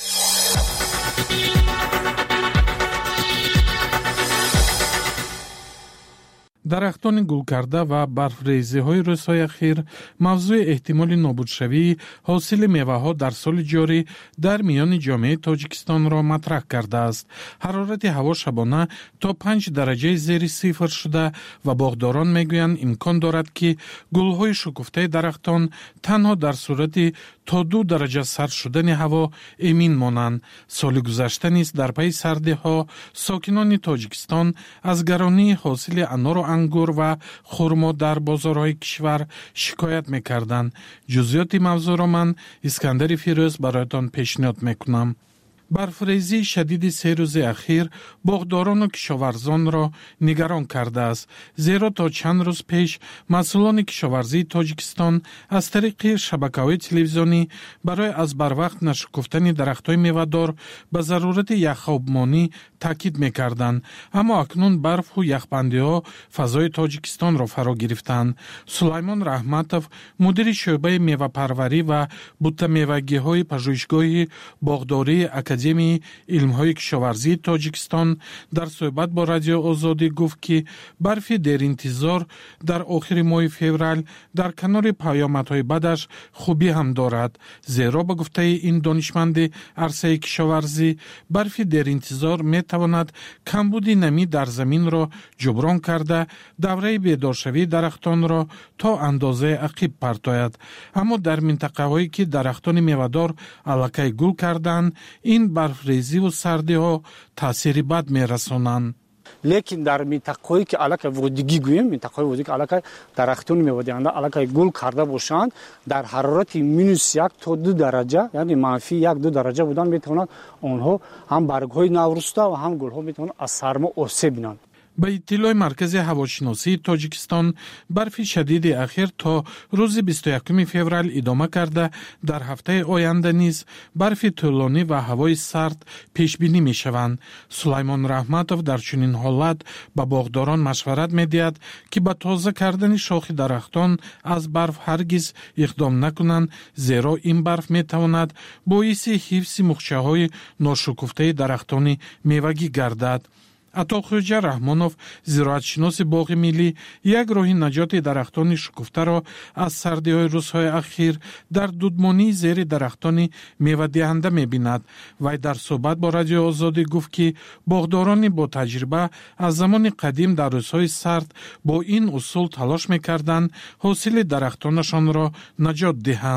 дарахтони гулкарда ва барфрезиҳои рӯзҳои ахир мавзӯи эҳтимоли нобудшавии ҳосили меваҳо дар соли ҷорӣ дар миёни ҷомеаи тоҷикистонро матраҳ кардааст. ҳарорати ҳаво шабона то 5 дараҷаи зери сифр шуда ва боғдорон мегӯянд имкон дорад ки гулҳои шукуфтаи дарахтон танҳо дар сурати то 2 дараҷа сард шудани ҳаво эмин монанд. соли гузашта низ дар пайи сардиҳо сокинони тоҷикистон аз гаронии ҳосили анору ангур ва хурмо дар бозорҳои кишвар шикоят мекарданд. ҷузъиёти мавзӯъро ман Искандари Фирӯз бароятон пешниҳод мекунам. барфрезии шадиди 3 рӯзи ахир боғдорону кишоварзонро нигарон кардааст, зеро то чанд рӯз пеш масъулони кишоварзии тоҷикистон аз тариқи шабакаҳои телевизионӣ барои аз барвақт нашукуфтани дарахтҳои мевадор ба зарурати яхобмонӣ таъкид мекарданд. аммо акнун барфу яхбандиҳо фазои тоҷикистонро фаро гирифтанд. Сулаймон Раҳматов, мудири шӯъбаи мевапарварӣ ва буттамевагиҳои пажӯҳишгоҳи боғдории академияи илмҳои кишоварзии Тоҷикистон дар суҳбат бо Радиои Озодӣ гуфт, ки барфи деринтизор дар охири моҳи феврал дар канори паёмадҳои бадаш хубӣ ҳам дорад. зеро ба гуфтаи ин донишманди арсаи кишоварзӣ, барфи деринтизор метавонад камбуди намӣ дар заминро ҷуброн карда, давраи бедоршавии дарахтонро то андозае ақиб партояд. аммо дар минтақаҳое ки дарахтони мевадор аллакай гул карданд, ин барфрезиву сардиҳо таъсири бад мерасонанд. лекин дар минтақаҳое ки аллакай водигӣ гӯем, минтақаҳои водигӣ аллакай дарахтони меводианда аллакай гул карда бошанд, дар ҳарорати -1 то 2 дараҷа, яъне -1-2 дараҷа будан метавонанд онҳо ҳам баргҳои навруста ва ҳам гулҳо метавонанд аз сармо осеб бинанд. ба иттилои маркази ҳавошиносии Тоҷикистон, барфи шадиди ахир то рӯзи 21 феврал идома карда, дар ҳафтаи оянда низ барфи тӯлонӣ ва ҳавои сард пешбинӣ мешаванд. Сулаймон Раҳматов дар чунин ҳолат ба боғдорон машварат медиҳад, ки ба тоза кардани шохи дарахтон аз барф ҳаргиз иқдом накунанд, зеро ин барф метавонад боиси ҳифзи мухчаҳои ношукуфтаи дарахтони мевагӣ гардад. Атохӯҷа Раҳмонов, зироатшиноси боғи миллӣ, як роҳи наҷоти дарахтони шукуфтаро аз сардиҳои рӯзҳои ахир дар дудмонии зери дарахтони мевадиҳанда мебинад. Вай дар суҳбат бо Радиои Озодӣ гуфт, ки боғдорони бо таҷриба аз замони қадим дар рӯзҳои сард бо ин усул талош мекарданд ҳосили дарахтонашонро наҷот диҳанд.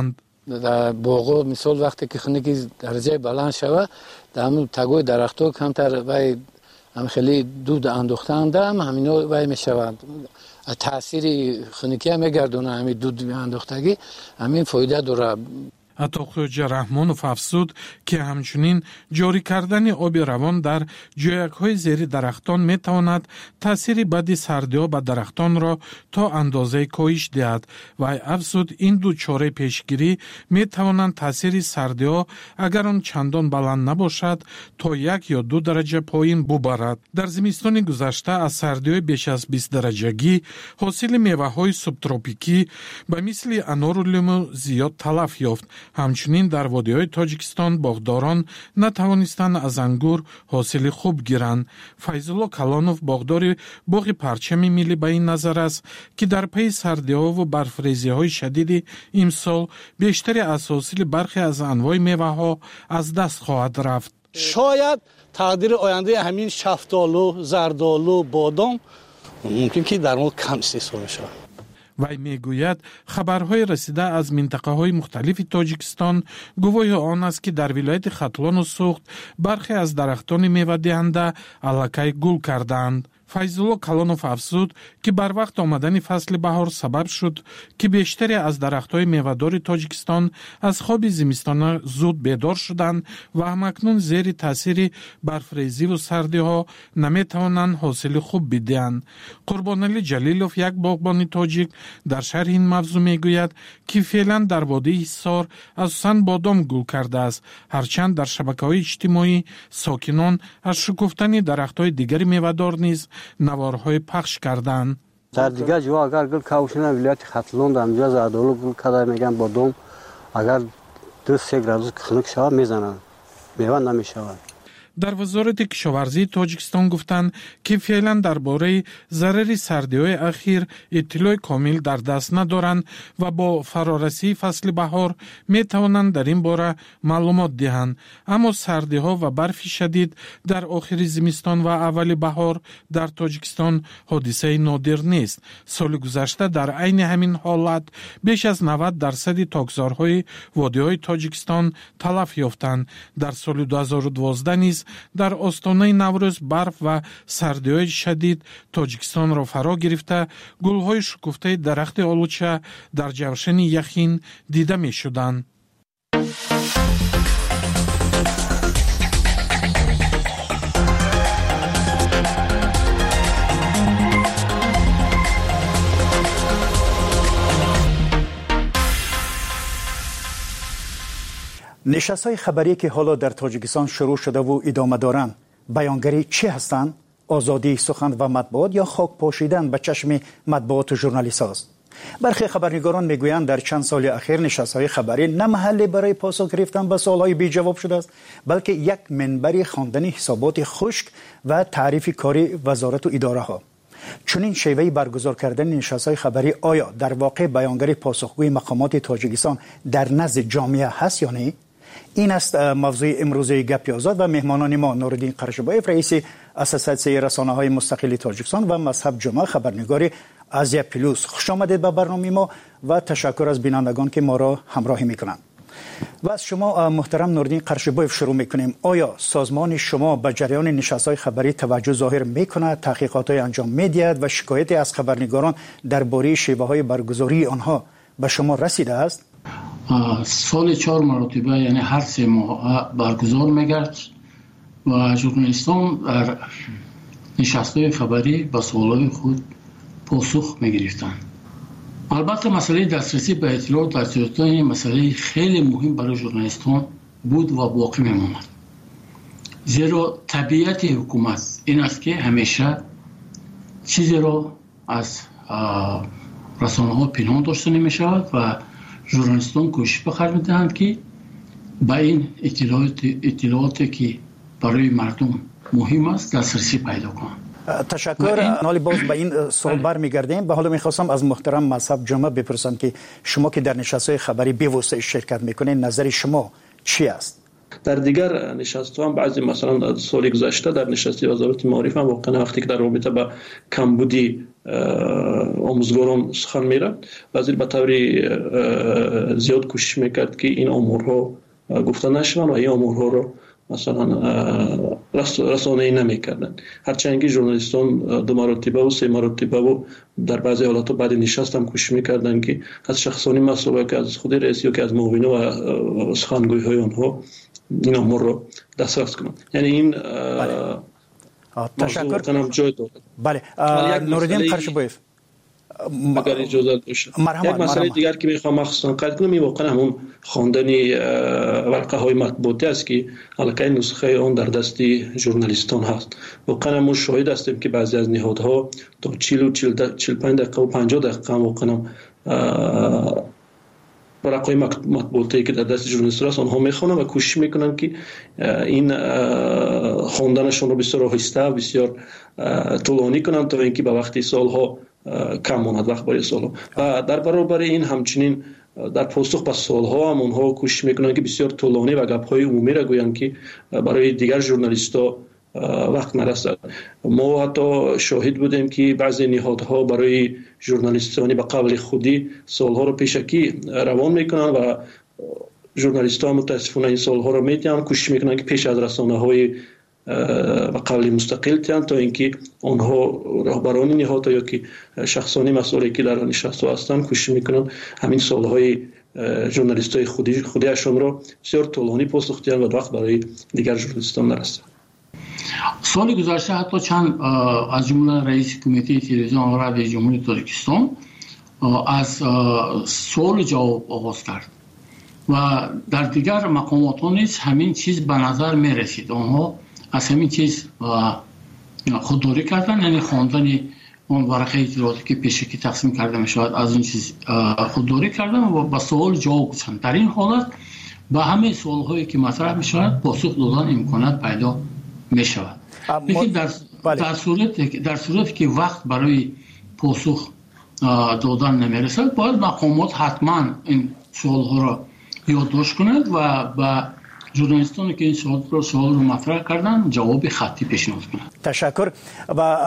در باغ مثال وقتی که خنکی درجه بلند شود در همون تگوی درخت‌ها کمتر وای هم خیلی دود انداختند همینا وای میشوند تاثیر خنکی هم میگردونه همین دود انداختگی همین فایده داره. عطاخوجا رحمانوف افزود که همچنین جاری کردن آب روان در جویک‌های زیر درختان میتواند تاثیر بدی سردی‌ها به درختان را تا اندازه کاهش دهد و افزود این دو چاره پیشگیری میتوانند تاثیر سردی‌ها اگر آن چندان بلند نباشد تا 1 یا 2 درجه پایین ببرد. در زمستان گذشته از سردی‌های بیش از 20 درجگی حاصل میوه‌های سوبتروپیکی به مثل انار و لیمو زیاد تلف یافت. همچنین در وادی‌های تاجیکستان باغداران نتوانستند از انگور حاصل خوب گیرند. فیض‌الله کلانوف باغدار باغ پرچم ملی به این نظر است که در پی سردی‌ها و برف‌ریزی‌های شدید امسال بیشتر از حاصل برخی از انواع میوه‌ها از دست خواهد رفت. شاید تقدیر آینده همین شفتالو، زردالو، بادام ممکن که در ما کم استفاده شود. وی میگوید خبرهای رسیده از منطقه‌های مختلف تاجیکستان گواه آن است که در ولایت ختلان و سوخت برخی از درختان میوه دهنده الکی گل کردند. فیض‌الله کلانوف افزود که بر وقت آمدن فصل بهار سبب شد که بیشتری از درخت‌های میوه‌دار تاجیکستان از خواب زمستان زود بیدار شدند و همکنون زیر تاثیر برفریزی و سردی‌ها نمی‌توانند حاصل خوب بدهند. قربانعلی جلیلوف یک باغبان تاجیک در شرح این موضوع میگوید که فعلا در وادی حصار اساساً بادام گل کرده است، هرچند در شبکه‌های اجتماعی ساکنان از شکفتن درخت‌های دیگر میوه‌دار نیز نوارهای پخش کردند. در دیگه جا اگر گل کاوشنه ولایت ختلان در اونجا زردالو گل کرده میگن بادام اگر 2-3 گرادوس خنک شود میزنن میوه نمیشود. در وزارت کشاورزی تاجیکستان گفتند که فعلا درباره ضرر سردی‌های اخیر اطلاع کامل در دست ندارند و با فرارسی فصل بهار می توانند در این باره معلومات دهند. اما سردی‌ها و برف شدید در آخر زمستان و اول بهار در تاجیکستان حادثه نادر نیست. سال گذشته در عین همین حالت بیش از 90% تاکزارهای وادی‌های تاجیکستان تلف یافتند. در سال 2012 نیز در آستانه نوروز برف و سردی‌های شدید تاجیکستان را فرا گرفته گل‌های شکفته درخت آلوچه در جوشن یخین دیده می‌شدند. نشست‌های خبری که حالا در تاجیکستان شروع شده و ادامه دارند بیانگری چی هستند؟ آزادی سخن و مطبوعات یا خاک پاشیدن به چشم مطبوعات و ژورنالیست‌ها است؟ برخی خبرنگاران میگویند در چند سال اخیر نشست‌های خبری نه محلی برای پاسخ گرفتن به سوال‌های بی جواب شده است، بلکه یک منبر خواندن حسابات خشک و تعریف کاری وزارت و اداره‌ها. چون این شیوه برگزار کردن نشست‌های خبری آیا در واقع بیانگر پاسخگوی مقامات تاجیکستان در نزد جامعه هست یا نه؟ این است موضوع امروزه گپ آزاد و مهمانان ما نوردین قرشبایف رئیس اساسیاسیون رسانه‌های مستقل تاجیکستان و مذهب جمعه خبرنگار آزیا پلوس. خوش آمدید به برنامه ما و تشکر از بینندگان که ما را همراهی میکنند. و از شما محترم نوردین قرشبایف شروع میکنیم. آیا سازمان شما به جریان نشست‌های خبری توجه ظاهر میکند، تحقیقاتی انجام میدهد و شکایتی از خبرنگاران درباره شیوه‌های برگزاری آنها به شما رسیده است؟ سال 4 مرتبه یعنی هر 3 ماه برگزار میگرد و ژورنالیستان در نشست‌های خبری به سوالات خود پاسخ میگرفتند. البته مسئله دسترسی به اطلاعات در تاجیکستان مسئله خیلی مهم برای ژورنالیستان بود و باقی میماند. زیرا طبیعت حکومت این است که همیشه چیزی را از رسانه‌ها پنهان داشته نمی‌شود و ژورنالیستان کوشش به خرج می‌دهند که با این اطلاعاتی که برای مردم مهم است دسترسی پیدا کنند. تشکر. نالی باز به این سوال برمیگردیم. به حالا میخواستم از محترم مذهب جمعه بپرسم که شما که در نشست‌های خبری به واسطه شرکت میکنید نظر شما چی است؟ در دیگر نشست‌ها هم بعضی مثلا سال گذشته در نشست وزارت معارف هم واقعا وقتی که در رابطه با کمبودی آموزگاران سخن می‌رفت وزیر به طور زیاد کوشش میکرد که این امورها گفته نشوند و این امورها رو مثلا رسانه‌ای نمی‌کردند. هرچند که ژورنالیستان 2 مرتبه و 3 مرتبه و در بعضی حالات بعد نشست هم کوشش می‌کردند که از شخصانی مسئول که از خود رئیس یا که از معاونین و سخنگوی‌های آنها این امور رو دسترس کنند. یعنی این تشکر کنم جای دارد. بله نوردین قرشبویف اگر اجازه باشه یک مسئله دیگر که میخوام مخصوصا قید کنم این واقعا همون خواندن ورقه های مطبوعاتی است که الکی نسخه آن در دست ژورنالیستان هست. واقعا ما شاهد هستیم که بعضی از نهادها تا 45 دقیقه و 50 دقیقه واقعا ورقه مطبوعاتی که در دست ژورنالیستان هست آنها میخوانند و کوشش میکنند که این خواندنشون رو بسیار آهسته و بسیار طولانی کنند تا اینکه به وقتی سالها کم ماند وقت برای سالها و در برابر این همچنین در پاسخ به سالها هم اونها کوشش میکنند که بسیار طولانی و گپ‌های عمومی را گویند که برای دیگر ژورنالیست‌ها وقت نرسد. ما حتی شاهد بودیم که بعضی نهادها برای ژورنالیستانی به قبل خودی سالها رو پیشکی روان میکنند و ژورنالیست‌ها متاسفانه این سالها رو میتونن کوشش میکنند که پیش از رسانه‌های و قبل مستقل تیان تا اینکه آنها رهبران نهادها یا که شخصانی مسئولی که در نشست‌ها هستند کوشش میکنند همین سالهای ژورنالیست‌های خودیشون رو بسیار طولانی پاسخ دهند و وقت برای دیگر ژورنالیستان نرسد. سال گذشته حتی چند از جمله رئیس کمیته تلویزیون و رادیو جمهوری تاجیکستان از سوال جواب آغاز کرد و در دیگر مقامات نیز همین چیز به نظر می رسید. آنها از همین چیز خودداری کردن، یعنی خواندن اون ورقه اطلاعاتی که پیشکی تقسیم کرده می شود از این چیز خودداری کردن و با سوال جواب گفتن. در این حالت با همه سوال هایی که مطرح می شود پاسخ دادن امکانات پیدا می شود. لیکن در صورتی که وقت برای پاسخ دادن نمی رسد باید مقامات حتما این سوال ها را یادداشت کنند و با ژورنالیستانی که این سوال رو مطرح کردن جواب خطی پیشنهاد کنند. تشکر. و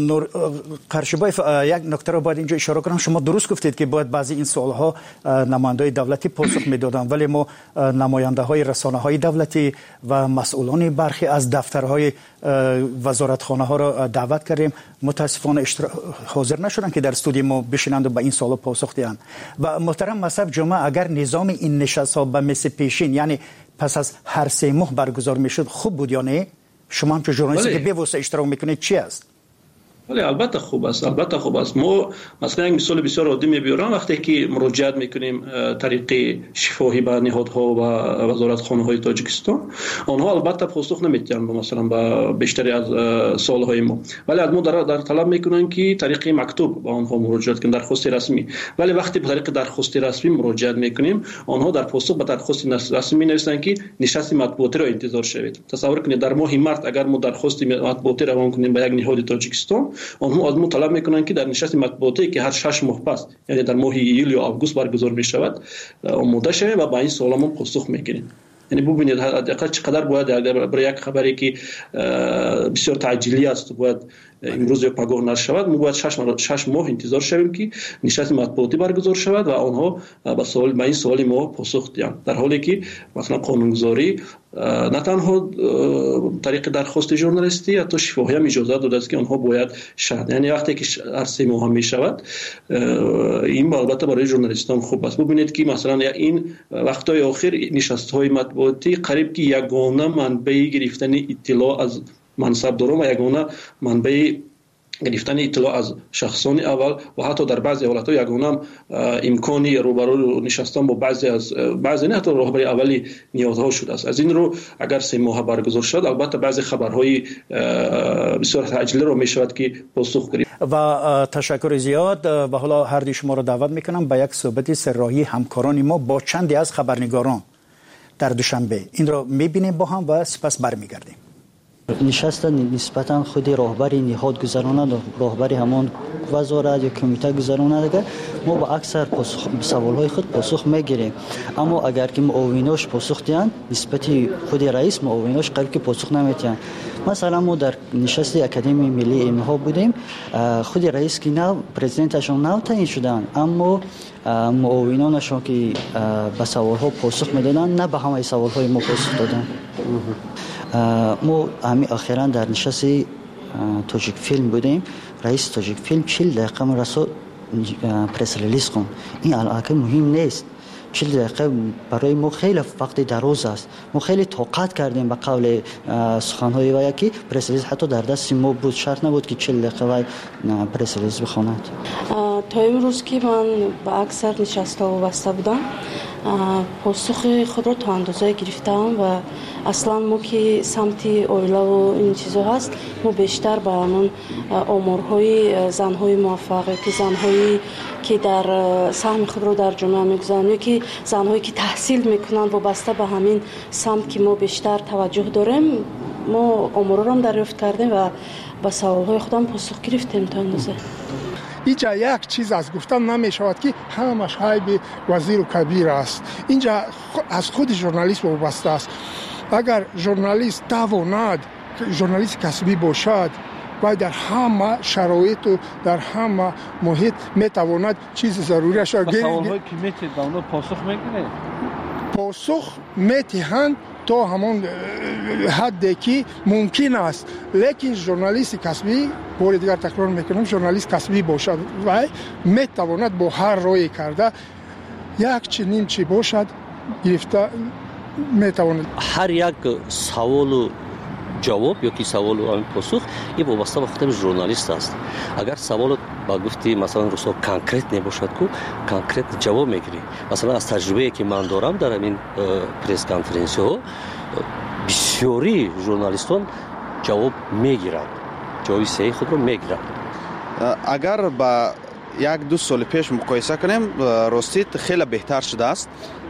قرشبویف یک نکته رو باید اینجا اشاره کنم. شما درست گفتید که باید بعضی این سوال ها نماینده‌های دولتی پاسخ میدادن، ولی ما نماینده های رسانه های دولتی و مسئولان برخی از دفترهای وزارتخانه ها را دعوت کردیم، متاسفانه حاضر نشدن که در استودیو ما بشینند و به این سوال پاسخ دهند. و محترم مصعب جمعه، اگر نظام این نشست ها به مثل پیشین یعنی پس از هر 3 ماه برگزار میشد خوب بود یا نه؟ شما هم که ژورنالیستی که به‌واسطه اشتراک میکنید چی است؟ ولی البته خوب است. ما مثلا یک مثال بسیار عادی میبرم وقتی که مراجعت میکنیم طریق شفاهی به نهادها و وزارتخانه‌های تاجیکستان، آنها البته پاسخ نمیدن مثلا به بیشتری از سوال‌های ما، ولی از ما در طلب میکنن که طریق مکتوب با آنها مراجعت کنیم، درخواست رسمی. ولی وقتی به طریق درخواست رسمی مراجعت میکنیم آنها در پاسخ به درخواست رسمی نوشتن که نشست مطبوعاتی را انتظار شوید. تصور کنید در ماه مارس اگر ما درخواست مطبوعاتی روان کنیم به یک نهاد تاجیکستان، آنها از ما طلب میکنن که در نشست مطبوعاتی که هر 6 ماه پس یعنی در ماه ایول یا آگوست برگزار میشود آماده شویم و با این سوالمون پاسخ میکنیم. یعنی ببینید حداقل چقدر باید برای یک خبری که بسیار تعجیلی است باید امروز یا پگاه نشر شود، ما باید 6 ماه انتظار شویم که نشست مطبوعاتی برگزار شود و آنها به این سوال ما پاسخ دهند، در حالی که مثلا قانونگذاری نه تنها طریق درخواست ژورنالیستی حتی شفاهی هم اجازه داده است که آنها باید شهر، یعنی وقتی که هر 3 ماه هم می شود این البته برای ژورنالیستان خوب است. ببینید که مثلا این وقت‌های آخر نشست‌های مطبوعاتی قریب که یگانه منبع گرفتن اطلاع از منصبداران و یگانه منبع گرفتن اطلاع از شخصان اول و حتی در بعضی حالت‌ها یگانه امکانی روبرو نشستن با بعضی نه حتی رهبری اولی نیازها شده است. از این رو اگر 3 ماه برگزار شد البته بعضی خبرهای بسیار تعجیلی رو میشود که پاسخ گیریم. و تشکر زیاد. و حالا هر دوی شما رو دعوت میکنم به یک صحبت سرراهی همکاران ما با چندی از خبرنگاران در دوشنبه. این رو میبینیم با هم و سپس برمیگردیم. نشست نسبتا خود راهبری نهاد گذراند و راهبری همان وزارت یا کمیته گذراند اگر ما با اکثر سوالهای خود پاسخ میگیریم اما اگر که معاوناش پاسخ دهند نسبتی خود رئیس معاوناش قرار که پاسخ نمیدن. مثلا ما در نشست اکادمی ملی علم ها بودیم خود رئیس که نو پرزیدنتشون نو تعیین شدن اما معاونانشون که به سوال ها پاسخ میدادن نه به همه سوال های ما پاسخ دادن. ما همین اخیراً در نشست تاجیک فیلم بودیم رئیس تاجیک فیلم 40 دقیقه من رسول پرس ریلیز کن. این علاقه مهم نیست 40 دقیقه برای ما خیلی وقت دراز است. ما خیلی طاقت کردیم به قول سخنهای وی که پرس ریلیز حتی در دست ما بود شرط نبود که 40 دقیقه وی پرس ریلیز بخواند. تا امروز که من با اکثر نشست‌ها وابسته بودم پاسخ خود را تا اندازه گرفتم و اصلا ما که سمت اویلا و این چیزا هست ما بیشتر به همون آمارهای زنهای موفقه که زنهایی که در سهم خود را در جامعه میگذارن یا که زنهایی که تحصیل میکنن وابسته به همین سمت که ما بیشتر توجه داریم ما آمارها را هم دریافت کردیم و با سوالهای خودم پاسخ گرفتیم تا اندازه. اینجا یک چیز از گفتن نمی شود که همش حیب وزیر و کبیر است. اینجا از خود ژورنالیست وابسته است. اگر ژورنالیست تواند ژورنالیست کسبی باشد و در همه شرایط و در همه محیط میتواند چیز ضروریش را سوال‌هایی که میتید به اونا پاسخ میگیره پاسخ میتهند تا همون حدی که ممکن است لیکن ژورنالیست کسبی بار دیگر تکرار میکنم ژورنالیست کسبی باشد و میتواند با هر رای کرده یک چنین چی باشد گرفته میتواند هر یک سوال و جواب یا که سوال و پاسخ این وابسته به خود ژورنالیست است. اگر سوال با گفتی مثلا روسا کانکریت نباشد کو کانکریت جواب میگیری. مثلا از تجربه‌ای که من دارم در این پرس کانفرانس ها بسیاری ژورنالیستان جواب میگیرند جواب صحیح خود رو میگیرند. اگر با یک دو سال پیش مقایسه کنیم راستید خیلی بهتر شده است.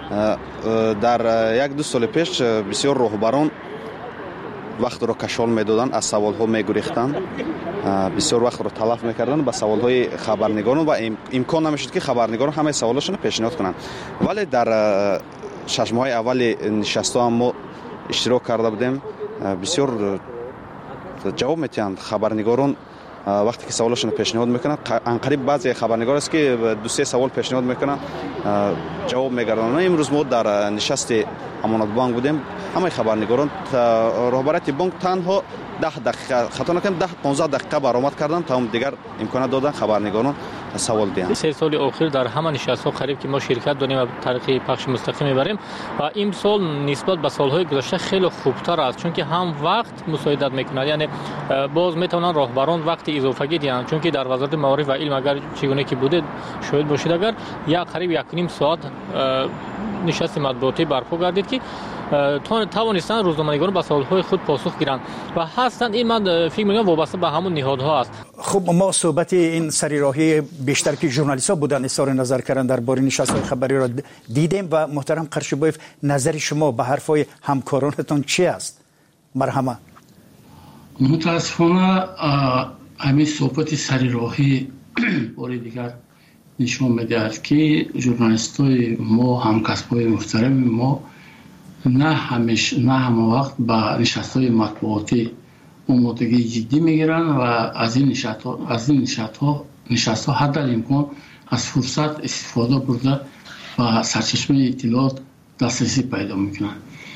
در یک دو سال پیش بسیار راهبران وقت رو کشال میدادن از سوال ها میگریختن بسیار وقت رو تلف میکردن با سوال های خبرنگاران و امکان نمیشد که خبرنگاران همه سوالاشون پیشنهاد کنند. ولی در 6 ماه اول نشست ها ما اشتراک کرده بودیم بسیار جواب میتیند خبرنگاران وقتی که سوالاشون پیشنهاد میکنن انقریب بعضی خبرنگار است که 2-3 سوال پیشنهاد میکنن جواب میگردن. امروز ما در نشست امانت بانک بودیم همه خبرنگاران راهبرت بانک تنها 10 دقیقه خطا نکنم 10-15 دقیقه برآمد کردن تا دیگر امکانات دادن خبرنگاران سوال دهند. 3 سال اخیر در همه نشست‌ها قریب که ما شرکت داریم و طریق پخش مستقیم میبریم و این سال نسبت به سال‌های گذشته خیلی خوبتر است چون که هم وقت مساعدت میکنه یعنی باز میتونن راهبران وقت اضافه‌ای دهند چون که در وزارت معارف و علم اگر چگونه که بوده شاید باشید اگر یا قریب 1.5 ساعت نشست مطبوعاتی برپا گردید که توانستن روزنامه‌نگاران به سوال‌های خود پاسخ گیرند و هستند این من فکر می‌کنم وابسته به همون نهادها است. خب ما صحبت این سریراهی بیشتر که ژورنالیست‌ها بودن اظهار نظر کردن درباره نشست‌های خبری را دیدیم و محترم قرشبایف نظر شما به حرفای همکارانتون چی است؟ مرحمت. متاسفانه همین صحبت سریراهی بار دیگر نشون می‌دهد که ژورنالیست‌های ما همکسب‌های محترم ما نه همه وقت با نشست‌های مطبوعاتی آمادگی جدی میگیرن و از این نشست‌ها حد الامکان از فرصت استفاده برده و سرچشمه اطلاعات دسترسی پیدا میکنن.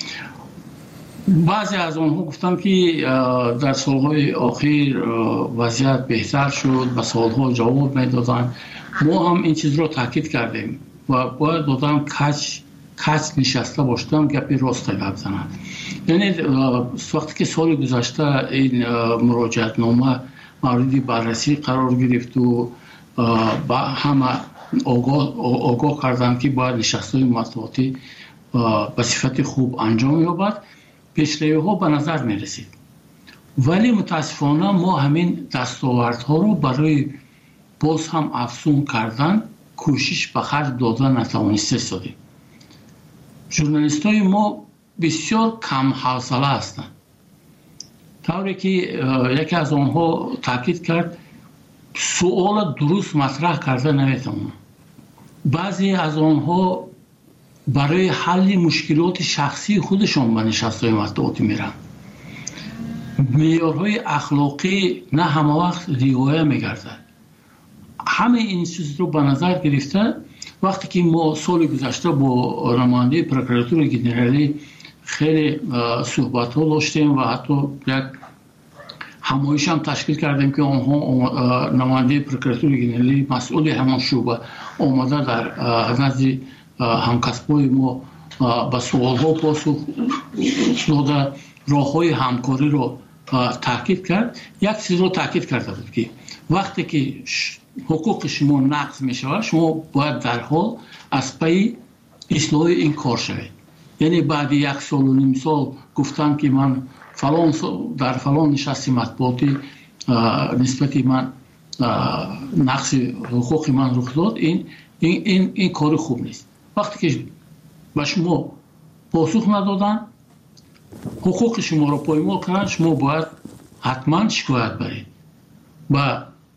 بعضی از آنها گفتن که در سالهای اخیر وضعیت بهتر شد و سالها جواب میدادن. ما هم این چیز رو تاکید کردیم و باید دادم کچ نشسته باشدم گپی راست گپ زنند. یعنی وقتی که سال گذشته این مراجعت نامه مورد بررسی قرار گرفت و با همه آگاه کردن که باید نشست‌های مطبوعاتی به صفت خوب انجام یابد پیشروی‌ها به نظر می رسید. ولی متاسفانه ما همین دستاوردها رو برای باز هم افزون کردن کوشش به خرج دادن نتوانسته شدیم. ژورنالیست‌های ما بسیار کم حوصله هستند. طوری که یکی از آنها تاکید کرد سوال درست مطرح کرده نمیتونن. بعضی از آنها برای حل مشکلات شخصی خودشان به نشست‌های مطبوعاتی میرن. معیارهای اخلاقی نه همه وقت رعایت میگردد. همه این چیز رو به نظر گرفته وقتی که ما سال گذشته با نماینده پروکراتور ژنرالی خیلی صحبت ها داشتیم و حتی یک همایش هم تشکیل کردیم که آنها نماینده پروکراتور ژنرالی مسئول همان شعبه آمده در نزد همکسبای ما به سوال ها پاسخ داده راه‌های همکاری رو تاکید کرد. یک چیز رو تاکید کرده بود که وقتی که حقوق شما نقض می شود شما باید در حال از پی اصلاح این کار شوید. یعنی بعد 1 سال و نیم سال گفتن که من در فلان نشست مطبوعاتی نسبت من نقص حقوق من رخ داد، این کار خوب نیست. وقتی که به شما پاسخ ندادن حقوق شما را پایمال کردن شما باید حتما شکایت برید به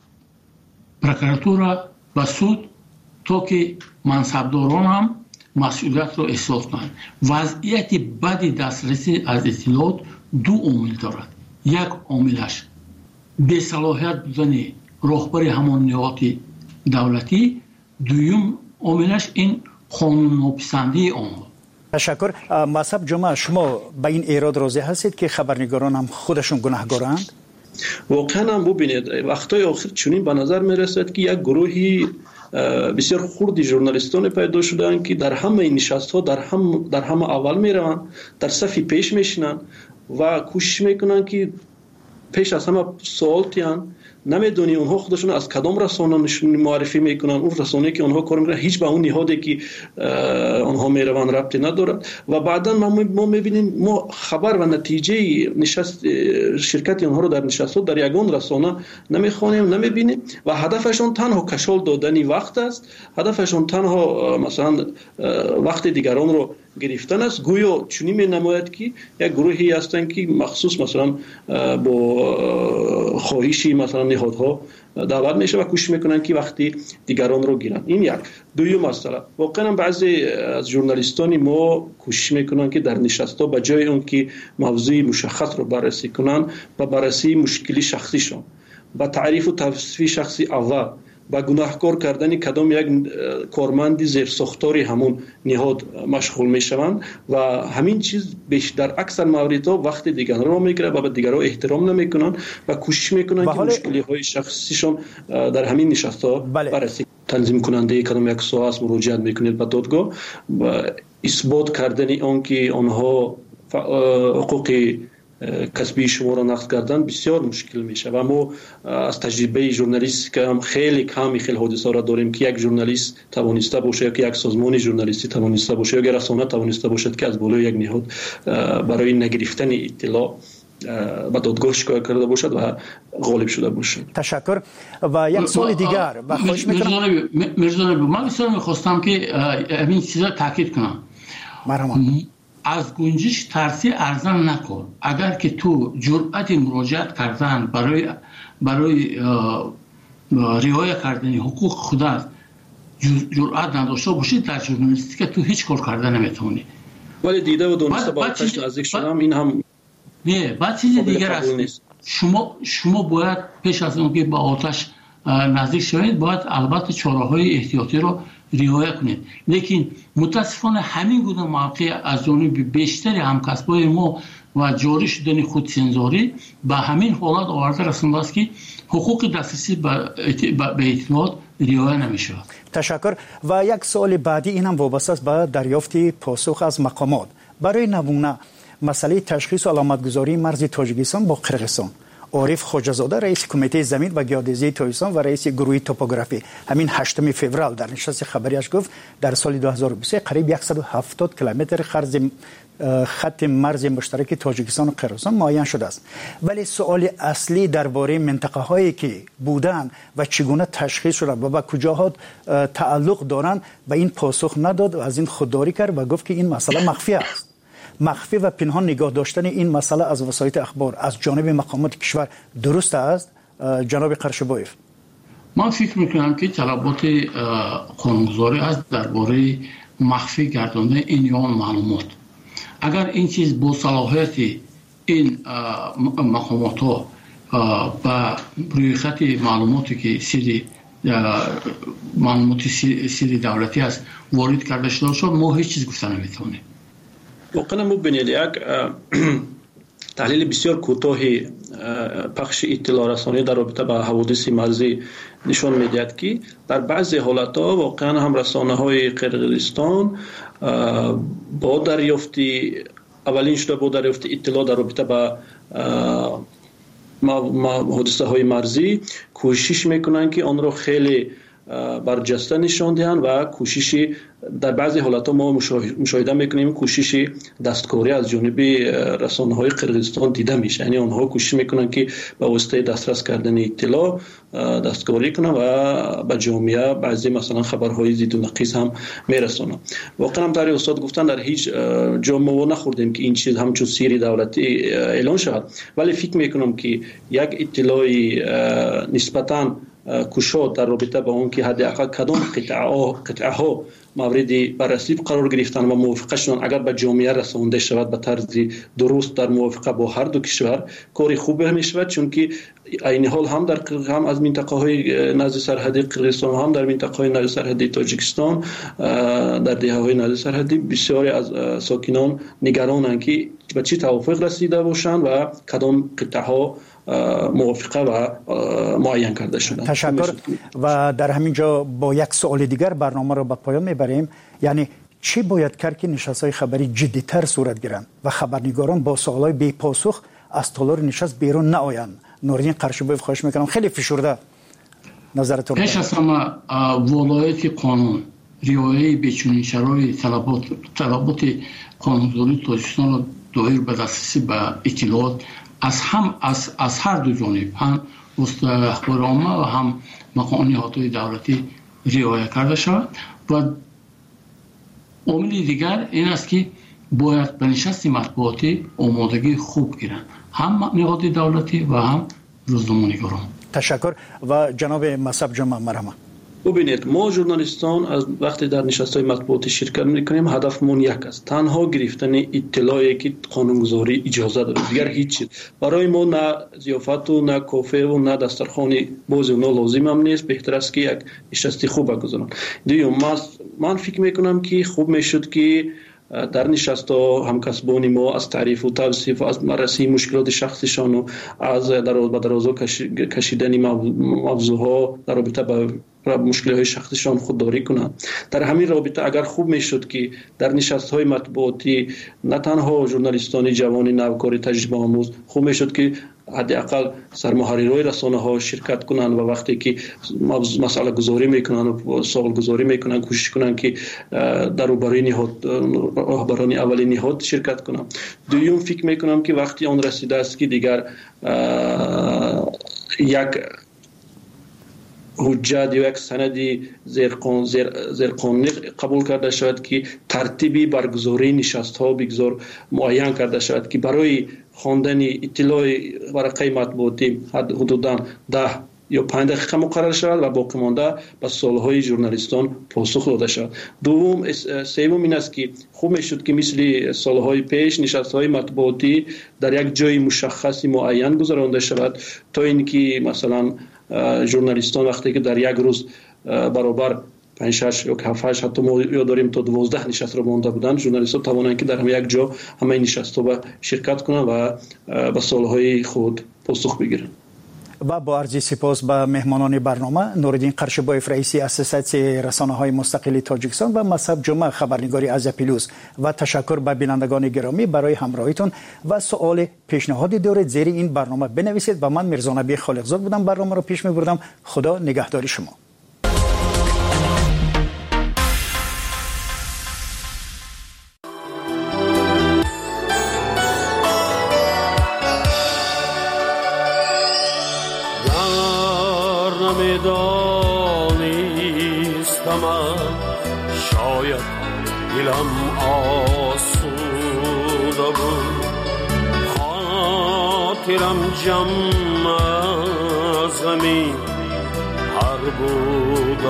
پروکراتور و سود تا که منصبداران هم مسئولیت را احساس کنند. وضعیت بد دسترسی از اطلاعات 2 عامل دارد. یک عاملش بی‌صلاحیت بودن راهبر همان نهاد دولتی، دوم عاملش این قانون ناپسندی آنها. تشکر. مصعب جمعه شما به این ایراد راضی هستید که خبرنگاران هم خودشون گناهکارند؟ واقعا هم ببینید وقتای آخر چنین به نظر میرسد که یک گروهی بسیار خردی ژورنالیستان پیدا شدن که در همه این نشست‌ها در همه اول میروند، در صف پیش میشینن و کوشش میکنن که پیش از همه سوال تیان نمیدونی اونها خودشون از کدام رسانه معرفی میکنن، اون رسانه‌ای که اونها کار میکنن هیچ به اون نهادی که اونها میروند ربطی ندارد و بعدا ما میبینیم ما خبر و نتیجه نشست شرکت اونها رو در نشست در یگان رسانه نمیخوانیم نمیبینیم و هدفشون تنها کشال دادن وقت است، هدفشون تنها مثلا وقت دیگران رو گرفتن است. گویا چنین می‌نماید که یک گروهی هستند که مخصوص مثلا با خواهشی مثلا نهادها دعوت میشه و کوشش میکنن که وقتی دیگران رو گیرن. این یک. دوم مسئله واقعا بعضی از ژورنالیستان ما کوشش میکنن که در نشست‌ها به جای اون که موضوع مشخص رو بررسی کنن و بررسی مشکلی شخصیشون با تعریف و توصیف شخصی اول با گناهکار کردن کدام یک کارمند زیر ساختاری همون نهاد مشغول میشوند و همین چیز در اکثر موردها وقت دیگران رو میگیره و به دیگران احترام نمیکنن و کوشش میکنن که مشکلی های شخصیشون در همین نشست‌ها بررسی. تنظیم کننده کدام یک سوال مراجعه میکنید به دادگاه و اثبات کردن اون که آنها حقوق کسبی شما را نقض کردن بسیار مشکل میشه و ما از تجربه ژورنالیست که هم خیلی حادثه را داریم که یک ژورنالیست توانسته باشه که یک سازمان ژورنالیستی توانسته باشه یا رسانه توانسته باشد که از بالای یک نهاد برای نگرفتن اطلاع به دادگاه شکایت کرده باشد و غالب شده باشد. تشکر. و یک سوال دیگر خواهش میکنم مرزا من بسیار میخواستم که همین چیزا تاکید کنم. از گنجش ترسی ارزان نکن. اگر که تو جرأت مراجعت کردن برای رعایت کردن حقوق خودت جرأت نداشته باشی در ژورنالیستیک تو هیچ کار کردن نمیتونی. ولی دیده و دونسته با آتش نزدیک شدم این هم نه. بعد چیز دیگر است. شما باید پیش از اون که با آتش نزدیک شوید باید البته چاره‌های احتیاطی رو رعایت کنید. لیکن متاسفانه همین گونه موقع از جانب بیشتر همکسبای ما و جاری شدن خودسنجاری به همین حالت آورده رسانده است که حقوق دسترسی به اطلاعات رعایت نمیشه. تشکر. و یک سوال بعدی اینم وابسته است به دریافت پاسخ از مقامات. برای نمونه مسئله تشخیص و علامتگذاری مرز تاجیکستان با قرقیزستان، عارف خواجه‌زاده رئیس کمیته زمین و گیاه‌دزدی تاجیکستان و رئیس گروه توپوگرافی همین 8 فوریه در نشست خبریش گفت در سال 2023 قریب 170 کیلومتر خط مرز مشترک تاجیکستان و قرقیزستان معین شده است. ولی سوال اصلی درباره منطقه هایی که بودند و چگونه تشخیص شده و به کجاها تعلق دارند به این پاسخ نداد و از این خودداری کرد و گفت که این مسئله مخفی است. مخفی و پنهان نگاه داشتن این مسئله از وسایل اخبار از جانب مقامات کشور درست است جناب قرشبایف؟ من فکر میکنم که طلبات قانونگذاری است درباره مخفی گرداندن این یا معلومات. اگر این چیز با صلاحیت این مقامات ها با روی خط معلوماتی که سری معلومات سری دولتی است وارد کرده شده شد، ما هیچ چیز گفته نمیتونیم. واقعا ببینید یک تحلیل بسیار کوتاهی پخش اطلاع رسانی در رابطه با حوادث مرزی نشان میدهد که در بعضی حالت‌ها واقعا هم رسانه‌های قرقیزستان با دریافت اطلاع در رابطه با حادثه‌های مرزی کوشش میکنند که آن را خیلی برجسته نشان دهند و کوششی در بعضی حالت‌ها ما مشاهده میکنیم کوششی دستکاری از جانب رسانه‌های قرقیزستان دیده میشه. یعنی آنها کوشش میکنن که با واسطه دسترس کردن اطلاع دستکاری کنن و به جامعه بعضی مثلا خبرهای زید و نقیض هم میرسونن. واقعا هم در استاد گفتن در هیچ جا ما نخوردیم که این چیز همچون سری دولتی اعلان شود، ولی فکر میکنم که یک اطلاعی نسبتاً کشاد در رابطه با اون که حداقل کدام قطعه ها مورد بررسی قرار گرفتن و موافقه شدن اگر به جامعه رسانده شود به طرز درست در موافقه با هر دو کشور کار خوبی می شود، چون که این حال هم از منطقه های نزد سرحدی قرقیزستان هم در منطقه های نزد سرحدی تاجیکستان در دهه های نزد سرحدی بسیاری از ساکنان نگرانند که به چه توافق رسیده باشند و کدام قطعه ها موافقه و معین کرده شدن. تشکر. و در همین جا با یک سوال دیگر برنامه را به پایان میبریم. یعنی چی باید کرد که نشست‌های خبری جدی‌تر صورت گیرند و خبرنگاران با سوالای بی پاسخ از تالار نشست بیرون نآیند؟ نوردین قرشبایف خواهش میکنم خیلی فشرده نظرتون. پیش از همه ولایت قانون، رعایت به چنین شرایط طلبات قانونگذاری تاجیکستان را دایر به دسترسی به اطلاعات از هر دو جانب، هم وسط اخبار عامه و هم مقام نهادهای دولتی رعایت کرده شود. و عامل دیگر این است که باید به نشست مطبوعاتی آمادگی خوب گیرند، هم نهاد دولتی و هم روزنامه‌نگاران. تشکر. و جناب مصعب جمعه مرحبا. ببینید ما ژورنالیستان از وقتی در نشست‌های مطبوعاتی شرکت می‌کنیم هدفمون یک است، تنها گرفتن اطلاعی که قانونگذاری اجازه داره، دیگر هیچ چیز برای ما نه ضیافت و نه کافه و نه دسترخوان باز و نه لازم هم نیست. بهتر است که یک نشست خوب بگذارن. دیگه من فکر می‌کنم که خوب میشد که در نشست‌ها همکسبان ما از تعریف و توصیف و از بررسی مشکلات شخصیشان و از درازا کشیدن موضوعها در رابطه با مشکلات شخصیشان خودداری کنند. در همین رابطه اگر خوب میشد که در نشست‌های مطبوعاتی نه تنها ژورنالیستان جوان نوکار تجربه آموز، خوب میشد که حداقل سرمحررای رسانه‌ها شرکت کنند و وقتی که مسئله گذاری میکنن و سوال گذاری میکنن کوشش کنن که در روبروی نهاد رهبران اولی نهاد شرکت کنن. دوم فکر میکنم که وقتی آن رسیده است که دیگر یک حجت یا یک سندی زیرقانونی قبول کرده شود که ترتیبی برگزاری نشست ها بگذار معین کرده شود که برای خواندن اطلاع ورقه مطبوعاتی حدوداً 10 یا 5 دقیقه مقرر شود و باقی مانده به سوالهای ژورنالیستان پاسخ داده شود. سوم این است که خوب میشد که مثل سالهای پیش نشست‌های مطبوعاتی در یک جای مشخص معین گذرانده شود تا اینکه مثلا ژورنالیستان وقتی که در یک روز برابر 5 6 یا 7 8 حتی ما داریم تا 12 نشست را مانده بودند، ژورنالیستان توانند که در یک جا همه نشست‌ها شرکت کنند و به سوالهای خود پاسخ بگیرند. و با عرض سپاس به مهمانان برنامه نوردین قرشبایف رئیس اساسیاسیون رسانه‌های مستقل تاجیکستان و مصعب جمعه خبرنگاری از پیلوز و تشکر به بینندگان گرامی برای همراهیتون و سوال پیشنهادی دارید زیر این برنامه بنویسید و من میرزا نبی خالقزاد بودم برنامه رو پیش می‌بردم. خدا نگهداری شما. شاید دلم آسوده بود خاطرم جمع از غمی هر بود و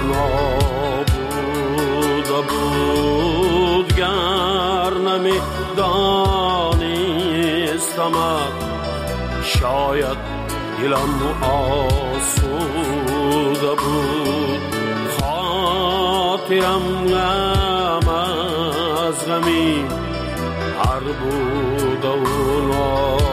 نابود بود گر نمی دانستمت شاید دلم آسوده بود خاطرم غم از غمی هر بود و